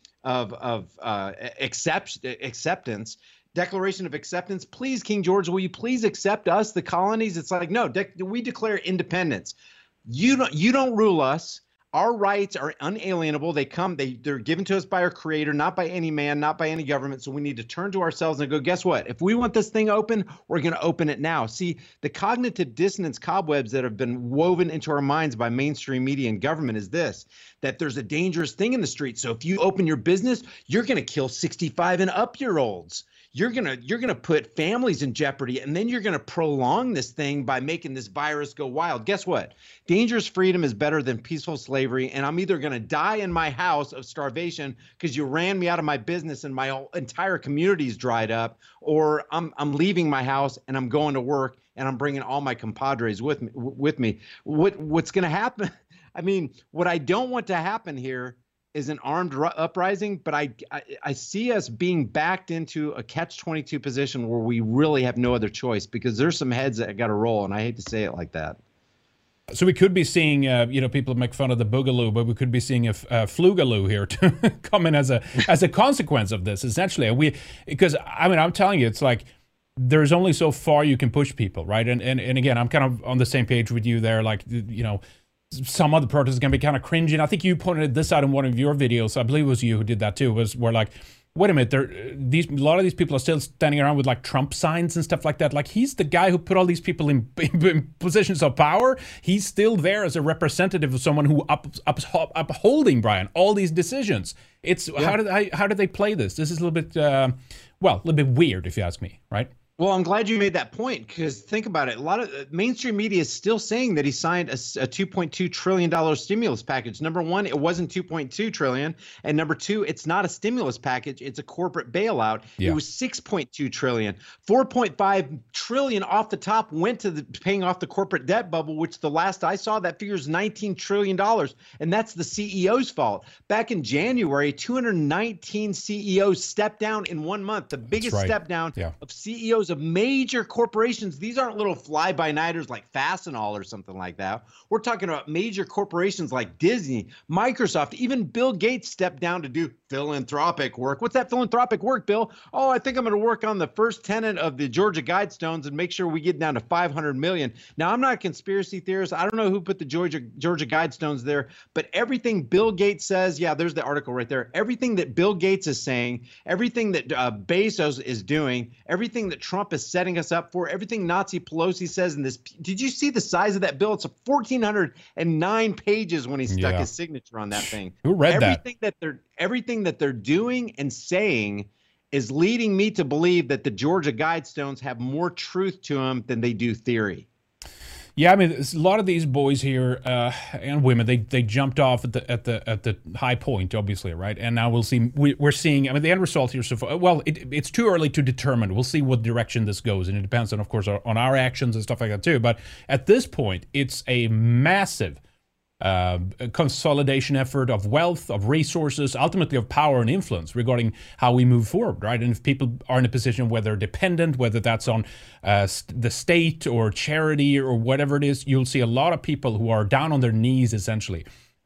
acceptance. Declaration of acceptance. Please, King George, will you please accept us, the colonies? It's like, no, we declare independence. You don't rule us. Our rights are unalienable. They're given to us by our creator, not by any man, not by any government. So we need to turn to ourselves and go, guess what? If we want this thing open, we're going to open it now. See, the cognitive dissonance cobwebs that have been woven into our minds by mainstream media and government is this, that there's a dangerous thing in the street. So if you open your business, you're going to kill 65 and up year olds. You're gonna put families in jeopardy, and then you're gonna prolong this thing by making this virus go wild. Guess what? Dangerous freedom is better than peaceful slavery, and I'm either gonna die in my house of starvation because you ran me out of my business and my entire community's dried up, or I'm leaving my house and I'm going to work and I'm bringing all my compadres with me. What's gonna happen? I mean, what I don't want to happen here is an armed uprising, but I see us being backed into a catch-22 position where we really have no other choice because there's some heads that got to roll, and I hate to say it like that. So we could be seeing, people make fun of the boogaloo, but we could be seeing a flugaloo here to come in as a consequence of this, essentially. Because I'm telling you, it's like there's only so far you can push people, right? And again, I'm kind of on the same page with you there, like, some other protests can be kind of cringy. And I think you pointed this out in one of your videos. I believe it was you who did that too. Where like, wait a minute, a lot of these people are still standing around with like Trump signs and stuff like that. Like, he's the guy who put all these people in positions of power. He's still there as a representative of someone who upholding, Brian, all these decisions. It's how did they play this? This is a little bit a little bit weird, if you ask me, right? Well, I'm glad you made that point because think about it. A lot of mainstream media is still saying that he signed a $2.2 trillion stimulus package. Number one, it wasn't $2.2 trillion. And number two, it's not a stimulus package. It's a corporate bailout. Yeah. It was $6.2 trillion. $4.5 trillion off the top went to paying off the corporate debt bubble, which the last I saw, that figure is $19 trillion. And that's the CEO's fault. Back in January, 219 CEOs stepped down in 1 month, the biggest step down of CEOs of major corporations. These aren't little fly-by-nighters like Fastenal or something like that. We're talking about major corporations like Disney, Microsoft, even Bill Gates stepped down to do philanthropic work. What's that philanthropic work, Bill? Oh, I think I'm going to work on the first tenet of the Georgia Guidestones and make sure we get down to 500 million. Now, I'm not a conspiracy theorist. I don't know who put the Georgia Guidestones there, but everything Bill Gates says, there's the article right there. Everything that Bill Gates is saying, everything that Bezos is doing, everything that Trump is setting us up for, everything Nancy Pelosi says in this. Did you see the size of that bill? It's 1,409 pages when he stuck his signature on that thing. Who read everything that they're doing and saying is leading me to believe that the Georgia Guidestones have more truth to them than they do theory. Yeah, I mean, a lot of these boys here and women, they jumped off at the high point, obviously, right? And now we're seeing. I mean, the end result here so far. Well, it's too early to determine. We'll see what direction this goes, and it depends on, of course, on our actions and stuff like that too. But at this point, it's a massive consolidation effort of wealth, of resources, ultimately of power and influence regarding how we move forward, right? And if people are in a position where they're dependent, whether that's on the state or charity or whatever it is, you'll see a lot of people who are down on their knees, essentially,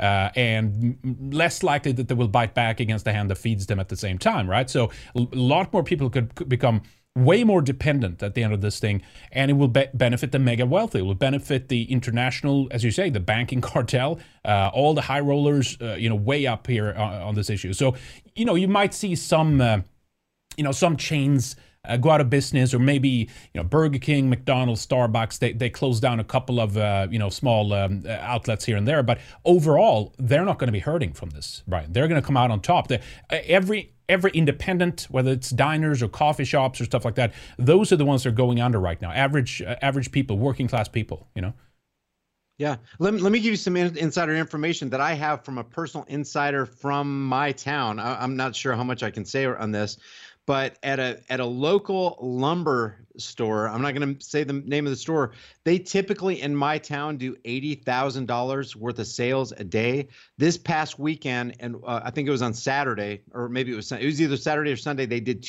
and less likely that they will bite back against the hand that feeds them at the same time, right? So a lot more people could become way more dependent at the end of this thing, and it will benefit the mega wealthy. It will benefit the international, as you say, the banking cartel, all the high rollers, way up here on this issue. So, you might see some chains go out of business, or maybe, Burger King, McDonald's, Starbucks, they close down a couple of, small outlets here and there. But overall, they're not going to be hurting from this, right? They're going to come out on top. Every independent, whether it's diners or coffee shops or stuff like that, those are the ones that are going under right now. Average people, working class people, Yeah. Let me give you some insider information that I have from a personal insider from my town. I'm not sure how much I can say on this, but at a local lumber store, I'm not going to say the name of the store, they typically in my town do $80,000 worth of sales a day. This past weekend, and I think it was on Saturday, or maybe it was either Saturday or Sunday, they did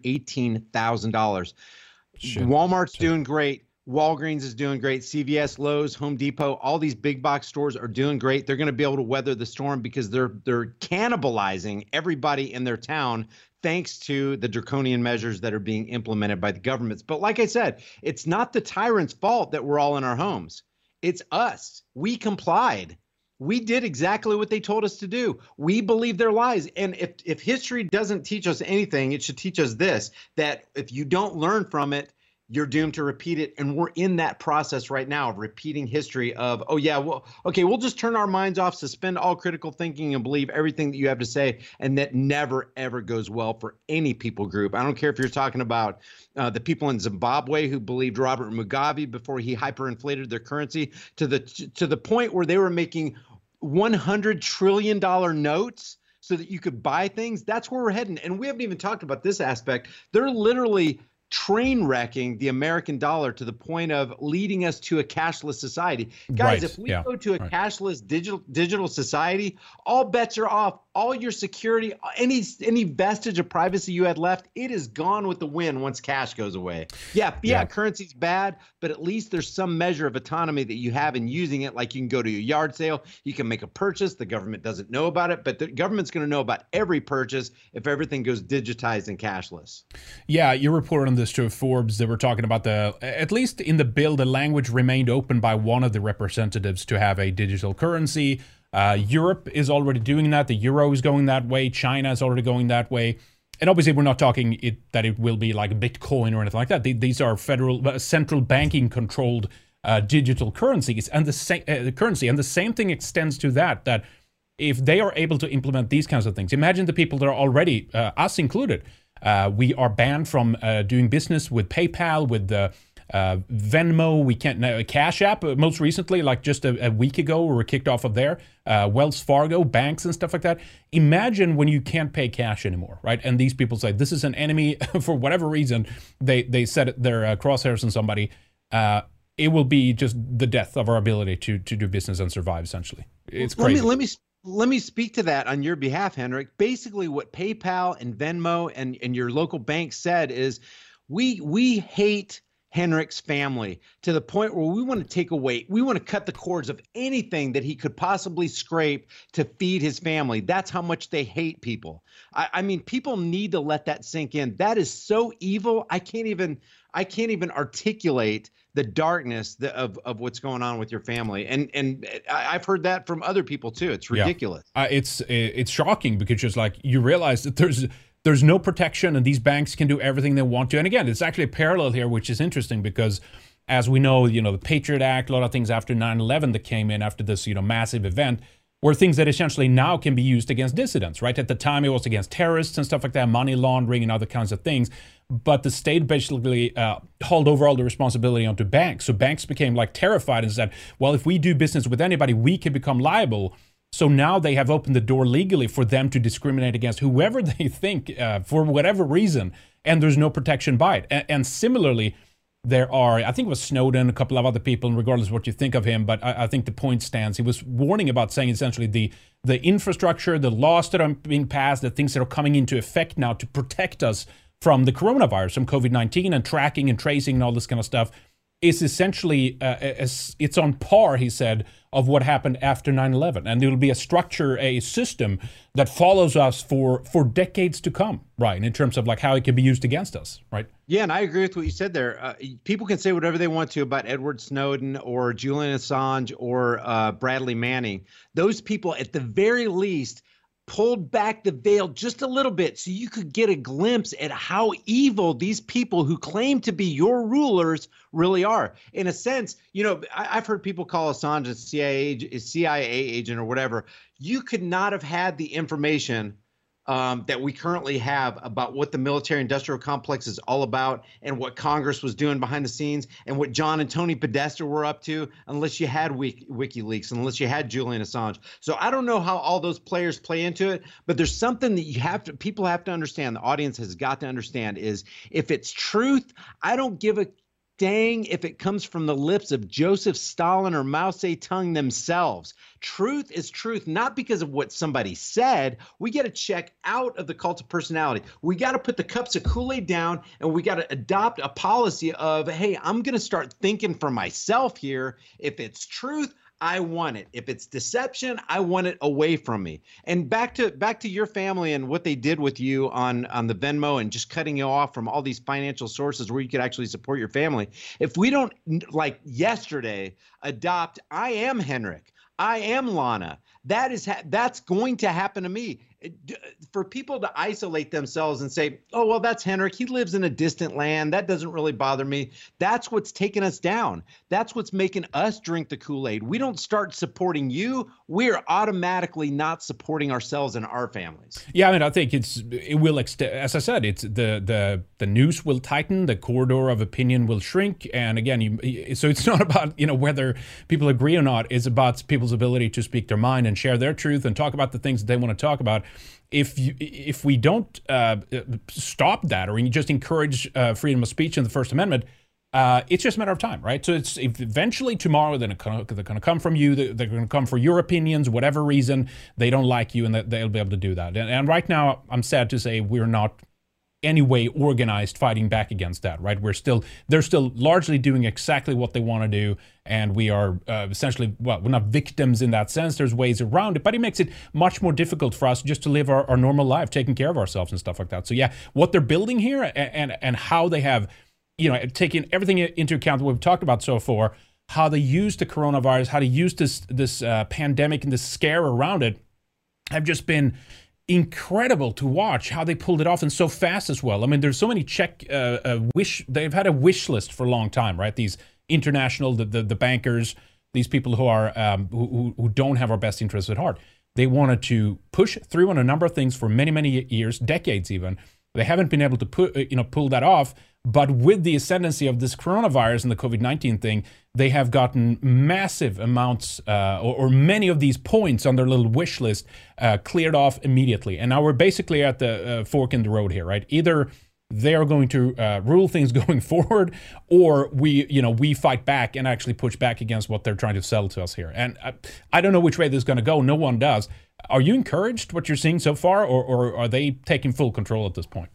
$218,000. Walmart's doing great. Walgreens is doing great. CVS, Lowe's, Home Depot, all these big box stores are doing great. They're going to be able to weather the storm because they're cannibalizing everybody in their town thanks to the draconian measures that are being implemented by the governments. But like I said, it's not the tyrant's fault that we're all in our homes. It's us. We complied. We did exactly what they told us to do. We believe their lies. And if history doesn't teach us anything, it should teach us this, that if you don't learn from it, you're doomed to repeat it. And we're in that process right now of repeating history of, oh, yeah, well, okay, we'll just turn our minds off, suspend all critical thinking and believe everything that you have to say. And that never, ever goes well for any people group. I don't care if you're talking about the people in Zimbabwe who believed Robert Mugabe before he hyperinflated their currency to the point where they were making $100 trillion notes so that you could buy things. That's where we're heading. And we haven't even talked about this aspect. They're literally train wrecking the American dollar to the point of leading us to a cashless society. Guys, if we go to a cashless digital society, all bets are off. All your security, any vestige of privacy you had left, it is gone with the wind once cash goes away. Yeah, currency's bad, but at least there's some measure of autonomy that you have in using it. Like you can go to a yard sale, you can make a purchase. The government doesn't know about it, but the government's going to know about every purchase if everything goes digitized and cashless. Yeah, you reported on this to Forbes. They were talking about at least in the bill, the language remained open by one of the representatives to have a digital currency. Europe is already doing that. The euro is going that way. China is already going that way. And obviously, we're not talking that it will be like Bitcoin or anything like that. These are federal, central banking controlled digital currencies, and the same thing extends to that. That if they are able to implement these kinds of things, imagine the people that are already, us included, we are banned from doing business with PayPal, with Venmo, we can't now, Cash App, most recently, like just a week ago, we were kicked off of there, Wells Fargo, banks and stuff like that. Imagine when you can't pay cash anymore, right? And these people say, this is an enemy for whatever reason, they set their crosshairs on somebody. It will be just the death of our ability to do business and survive, essentially. It's crazy. Let me speak to that on your behalf, Henrik. Basically, what PayPal and Venmo and your local bank said is, we hate Henrik's family to the point where we want to take away, we want to cut the cords of anything that he could possibly scrape to feed his family. That's how much they hate people. I mean, people need to let that sink in. That is so evil. I can't even articulate the darkness of what's going on with your family. And I've heard that from other people too. It's ridiculous. Yeah. It's shocking because just like you realize that there's no protection and these banks can do everything they want to. And again, it's actually a parallel here, which is interesting because as we know, the Patriot Act, a lot of things after 9/11 that came in after this, massive event were things that essentially now can be used against dissidents, right? At the time, it was against terrorists and stuff like that, money laundering and other kinds of things. But the state basically hauled over all the responsibility onto banks. So banks became like terrified and said, well, if we do business with anybody, we can become liable. So now they have opened the door legally for them to discriminate against whoever they think for whatever reason, and there's no protection by it. And similarly, there are, I think it was Snowden, a couple of other people, and regardless of what you think of him, but I think the point stands. He was warning about saying essentially the infrastructure, the laws that are being passed, the things that are coming into effect now to protect us from the coronavirus, from COVID-19 and tracking and tracing and all this kind of stuff, is essentially, it's on par, he said, of what happened after 9/11. And there will be a structure, a system that follows us for decades to come, right? In terms of like how it can be used against us, right? Yeah, and I agree with what you said there. People can say whatever they want to about Edward Snowden or Julian Assange or Bradley Manning. Those people, at the very least, pulled back the veil just a little bit so you could get a glimpse at how evil these people who claim to be your rulers really are. In a sense, I've heard people call Assange a CIA agent or whatever. You could not have had the information that we currently have about what the military-industrial complex is all about and what Congress was doing behind the scenes and what John and Tony Podesta were up to, unless you had WikiLeaks, unless you had Julian Assange. So I don't know how all those players play into it, but there's something that people have to understand, the audience has got to understand, is if it's truth, I don't give a dang if it comes from the lips of Joseph Stalin or Mao Zedong themselves. Truth is truth, not because of what somebody said. We got to check out of the cult of personality. We got to put the cups of Kool-Aid down, and we got to adopt a policy of, hey, I'm going to start thinking for myself here. If it's truth, I want it. If it's deception, I want it away from me. And back to your family and what they did with you on the Venmo and just cutting you off from all these financial sources where you could actually support your family. If we don't, like yesterday, adopt I am Henrik, I am Lana, that's going to happen to me. For people to isolate themselves and say, oh, well, that's Henrik. He lives in a distant land. That doesn't really bother me. That's what's taking us down. That's what's making us drink the Kool-Aid. We don't start supporting you, we're automatically not supporting ourselves and our families. Yeah, I mean, I think it will extend. As I said, it's the noose will tighten, the corridor of opinion will shrink, and again, so it's not about whether people agree or not. It's about people's ability to speak their mind and share their truth and talk about the things that they want to talk about. If we don't stop that, or you just encourage freedom of speech in the First Amendment, it's just a matter of time, right? So it's eventually tomorrow they're going to come from you. They're going to come for your opinions, whatever reason they don't like you, and they'll be able to do that. And right now, I'm sad to say we're not anyway organized fighting back against that, right? They're still largely doing exactly what they want to do, and we are essentially, well, we're not victims in that sense. There's ways around it, but it makes it much more difficult for us just to live our normal life, taking care of ourselves and stuff like that. So yeah, what they're building here and how they have, taking everything into account that we've talked about so far, how they use the coronavirus, how they use this pandemic and this scare around it, have just been incredible to watch how they pulled it off, and so fast as well. I mean, there's so many they've had a wish list for a long time, right? These international, the bankers, these people who are who don't have our best interests at heart. They wanted to push through on a number of things for many, many years, decades even. They haven't been able to pull that off. But with the ascendancy of this coronavirus and the COVID-19 thing, they have gotten massive amounts or many of these points on their little wish list cleared off immediately. And now we're basically at the fork in the road here, right? Either they are going to rule things going forward, or we fight back and actually push back against what they're trying to sell to us here. And I don't know which way this is going to go. No one does. Are you encouraged what you're seeing so far, or are they taking full control at this point?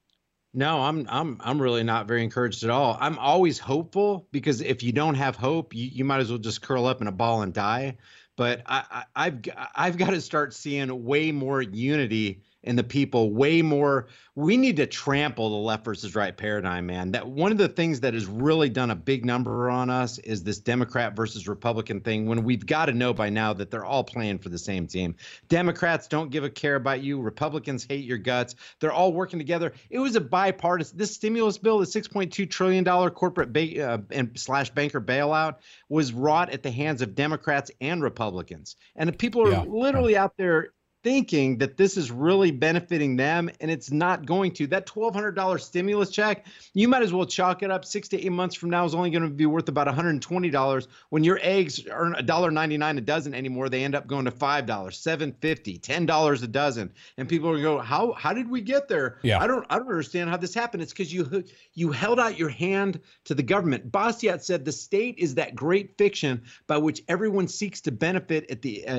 No, I'm really not very encouraged at all. I'm always hopeful, because if you don't have hope, you might as well just curl up in a ball and die. But I've got to start seeing way more unity in the people, way more. We need to trample the left versus right paradigm, man. That one of the things that has really done a big number on us is this Democrat versus Republican thing, when we've got to know by now that they're all playing for the same team. Democrats don't give a care about you. Republicans hate your guts. They're all working together. It was a bipartisan. This stimulus bill, the $6.2 trillion corporate / banker bailout, was wrought at the hands of Democrats and Republicans. And people are literally out there thinking that this is really benefiting them, and it's not going to. That $1,200 stimulus check, you might as well chalk it up 6 to 8 months from now is only going to be worth about $120. When your eggs earn $1.99 a dozen anymore, they end up going to $5, $7.50, $10 a dozen. And people are going to go, how did we get there? Yeah. I don't understand how this happened. It's because you held out your hand to the government. Bastiat said the state is that great fiction by which everyone seeks to benefit at the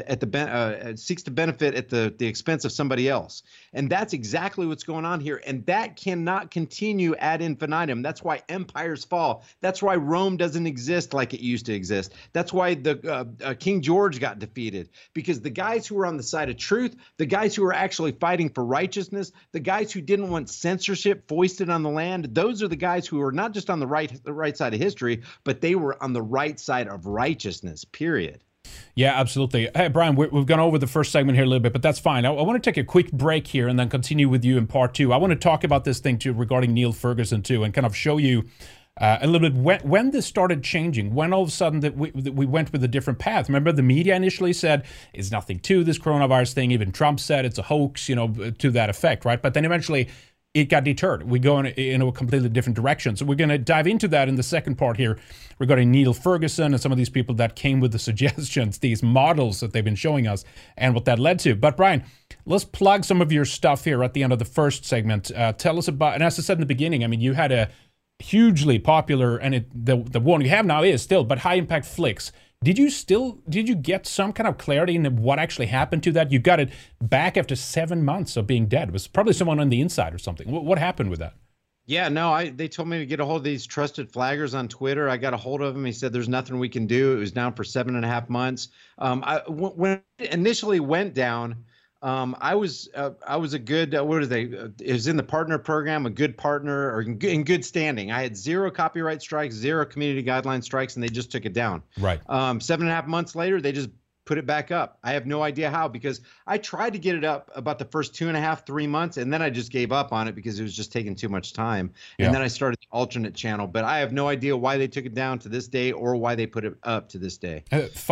expense of somebody else. And that's exactly what's going on here. And that cannot continue ad infinitum. That's why empires fall. That's why Rome doesn't exist like it used to exist. That's why the King George got defeated, because the guys who were on the side of truth, the guys who were actually fighting for righteousness, the guys who didn't want censorship foisted on the land, those are the guys who are not just on the right side of history, but they were on the right side of righteousness, period. Yeah, absolutely. Hey, Brian, we've gone over the first segment here a little bit, but that's fine. I want to take a quick break here and then continue with you in part two. I want to talk about this thing too regarding Neil Ferguson too, and kind of show you a little bit when this started changing, when all of a sudden that we went with a different path. Remember, the media initially said, "It's nothing to this coronavirus thing." Even Trump said it's a hoax, you know, to that effect, right? But then eventually it got deterred. We go in a completely different direction. So we're going to dive into that in the second part here regarding Neil Ferguson and some of these people that came with the suggestions, these models that they've been showing us, and what that led to. But Brian, let's plug some of your stuff here at the end of the first segment. Tell us about, and as I said in the beginning, I mean, you had a hugely popular, and the one you have now is still, but high impact flicks. Did you get some kind of clarity in what actually happened to that? You got it back after 7 months of being dead. It was probably someone on the inside or something. What happened with that? Yeah, no, they told me to get a hold of these trusted flaggers on Twitter. I got a hold of him. He said there's nothing we can do. It was down for 7.5 months. When it initially went down, I was a good, what are they? It was in the partner program, a good partner, or in good standing. I had 0 copyright strikes, 0 community guideline strikes, and they just took it down. Right. 7.5 months later, they just put it back up. I have no idea how, because I tried to get it up about the first 2.5, 3 months, and then I just gave up on it because it was just taking too much time. Yeah. And then I started the alternate channel, but I have no idea why they took it down to this day or why they put it up to this day.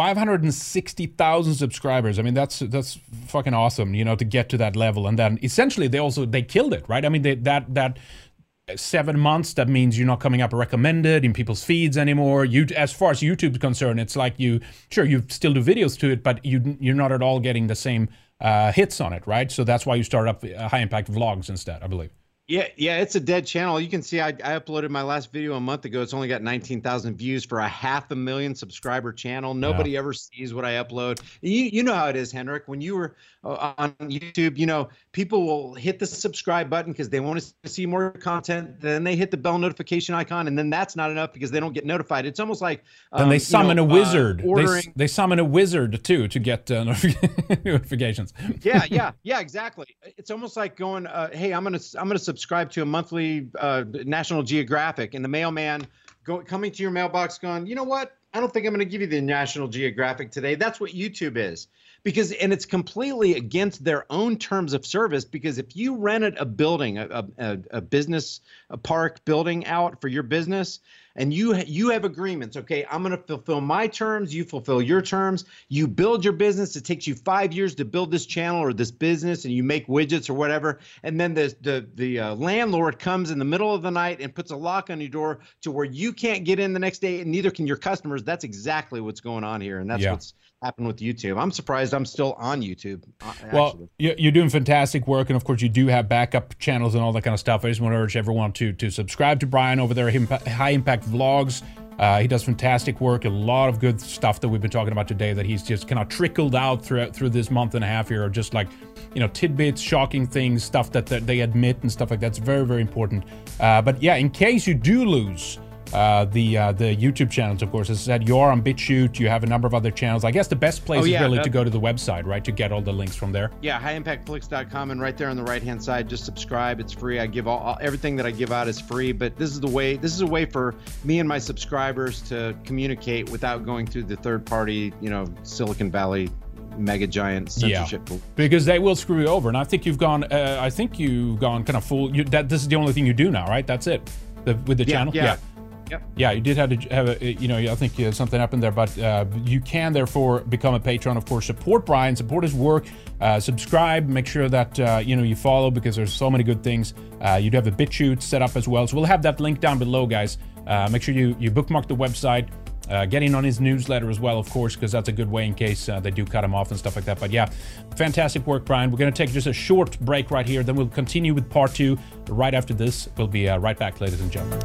560,000 subscribers. I mean, that's fucking awesome, you know, to get to that level. And then essentially they killed it, right? I mean, that 7 months, that means you're not coming up recommended in people's feeds anymore. As far as YouTube's concerned, it's like you still do videos to it, but you're not at all getting the same hits on it, right? So that's why you start up high impact vlogs instead, I believe. Yeah, it's a dead channel. You can see I uploaded my last video a month ago. It's only got 19,000 views for a 500,000 subscriber channel. Nobody ever sees what I upload. You know how it is, Henrik. When you were on YouTube, you know, people will hit the subscribe button because they want to see more content. Then they hit the bell notification icon, and then that's not enough because they don't get notified. It's almost like then they summon a wizard. They summon a wizard too to get notifications. Yeah, exactly. It's almost like going, hey, I'm gonna subscribe to a monthly National Geographic, and the mailman coming to your mailbox going, you know what? I don't think I'm going to give you the National Geographic today. That's what YouTube is. And it's completely against their own terms of service, because if you rented a building, a business, a park building out for your business, and you have agreements, okay, I'm going to fulfill my terms, you fulfill your terms, you build your business, it takes you 5 years to build this channel or this business, and you make widgets or whatever, and then the landlord comes in the middle of the night and puts a lock on your door to where you can't get in the next day, and neither can your customers. That's exactly what's going on here, and that's what's happened with YouTube. I'm surprised I'm still on YouTube. Actually. Well, you're doing fantastic work, and of course you do have backup channels and all that kind of stuff. I just want to urge everyone to subscribe to Brian over there, High Impact Vlogs. He does fantastic work, a lot of good stuff that we've been talking about today that he's just kind of trickled out through this month and a half here, or just like, you know, tidbits, shocking things, stuff that they admit and stuff like that. It's very, very important. But yeah, in case you do lose the YouTube channels, of course, as I said, you are on BitChute, you have a number of other channels. I guess the best place is really to go to the website, right, to get all the links from there. Yeah, highimpactflix.com, and right there on the right hand side, just subscribe. It's free. I give everything that I give out is free, but this is a way for me and my subscribers to communicate without going through the third party, you know, Silicon Valley mega giant censorship. Yeah, because they will screw you over. And I think you've gone kind of full. This is the only thing you do now, right? That's it with the channel. Yep. Yeah, you did have a, you know, I think something happened there, but you can therefore become a patron, of course, support Brian, support his work, subscribe, make sure that, you know, you follow, because there's so many good things. You do have a BitChute set up as well. So we'll have that link down below, guys. Make sure you bookmark the website, get in on his newsletter as well, of course, because that's a good way in case they do cut him off and stuff like that. But yeah, fantastic work, Brian. We're going to take just a short break right here. Then we'll continue with part 2 right after this. We'll be right back, ladies and gentlemen.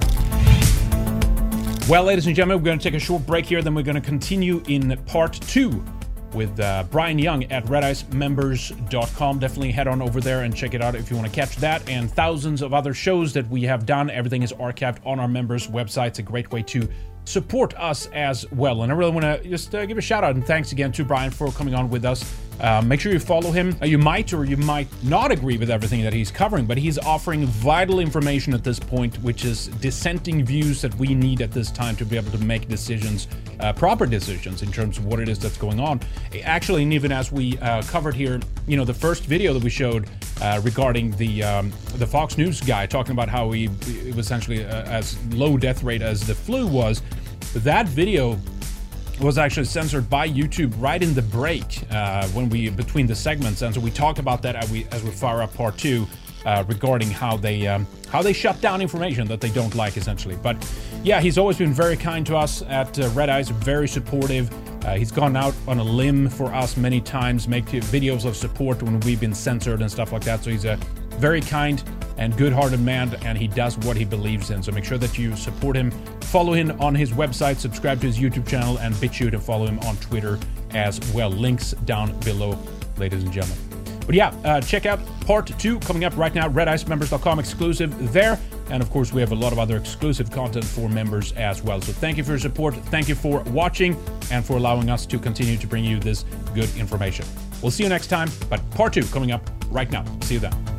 Well, ladies and gentlemen, we're going to take a short break here. Then we're going to continue in part 2 with Brian Young at redicemembers.com. Definitely head on over there and check it out if you want to catch that and thousands of other shows that we have done. Everything is archived on our members' website. It's a great way to support us as well. And I really want to just give a shout out and thanks again to Brian for coming on with us Make sure you follow him. You might or you might not agree with everything that he's covering, but he's offering vital information at this point, which is dissenting views that we need at this time to be able to make decisions, proper decisions in terms of what it is that's going on. Actually, and even as we covered here, you know, the first video that we showed regarding the Fox News guy talking about how it was essentially as low death rate as the flu was, that video was actually censored by YouTube right in the break between the segments, and so we talked about that as we fire up part 2 regarding how they shut down information that they don't like, essentially. But yeah, he's always been very kind to us at Red Eyes, very supportive. He's gone out on a limb for us many times, make videos of support when we've been censored and stuff like that. So he's a very kind and good-hearted man, and he does what he believes in. So make sure that you support him, follow him on his website, subscribe to his YouTube channel, and BitChute, and follow him on Twitter as well. Links down below, ladies and gentlemen. But yeah, check out part 2 coming up right now, redicemembers.com, exclusive there. And of course, we have a lot of other exclusive content for members as well. So thank you for your support. Thank you for watching and for allowing us to continue to bring you this good information. We'll see you next time, but part 2 coming up right now. See you then.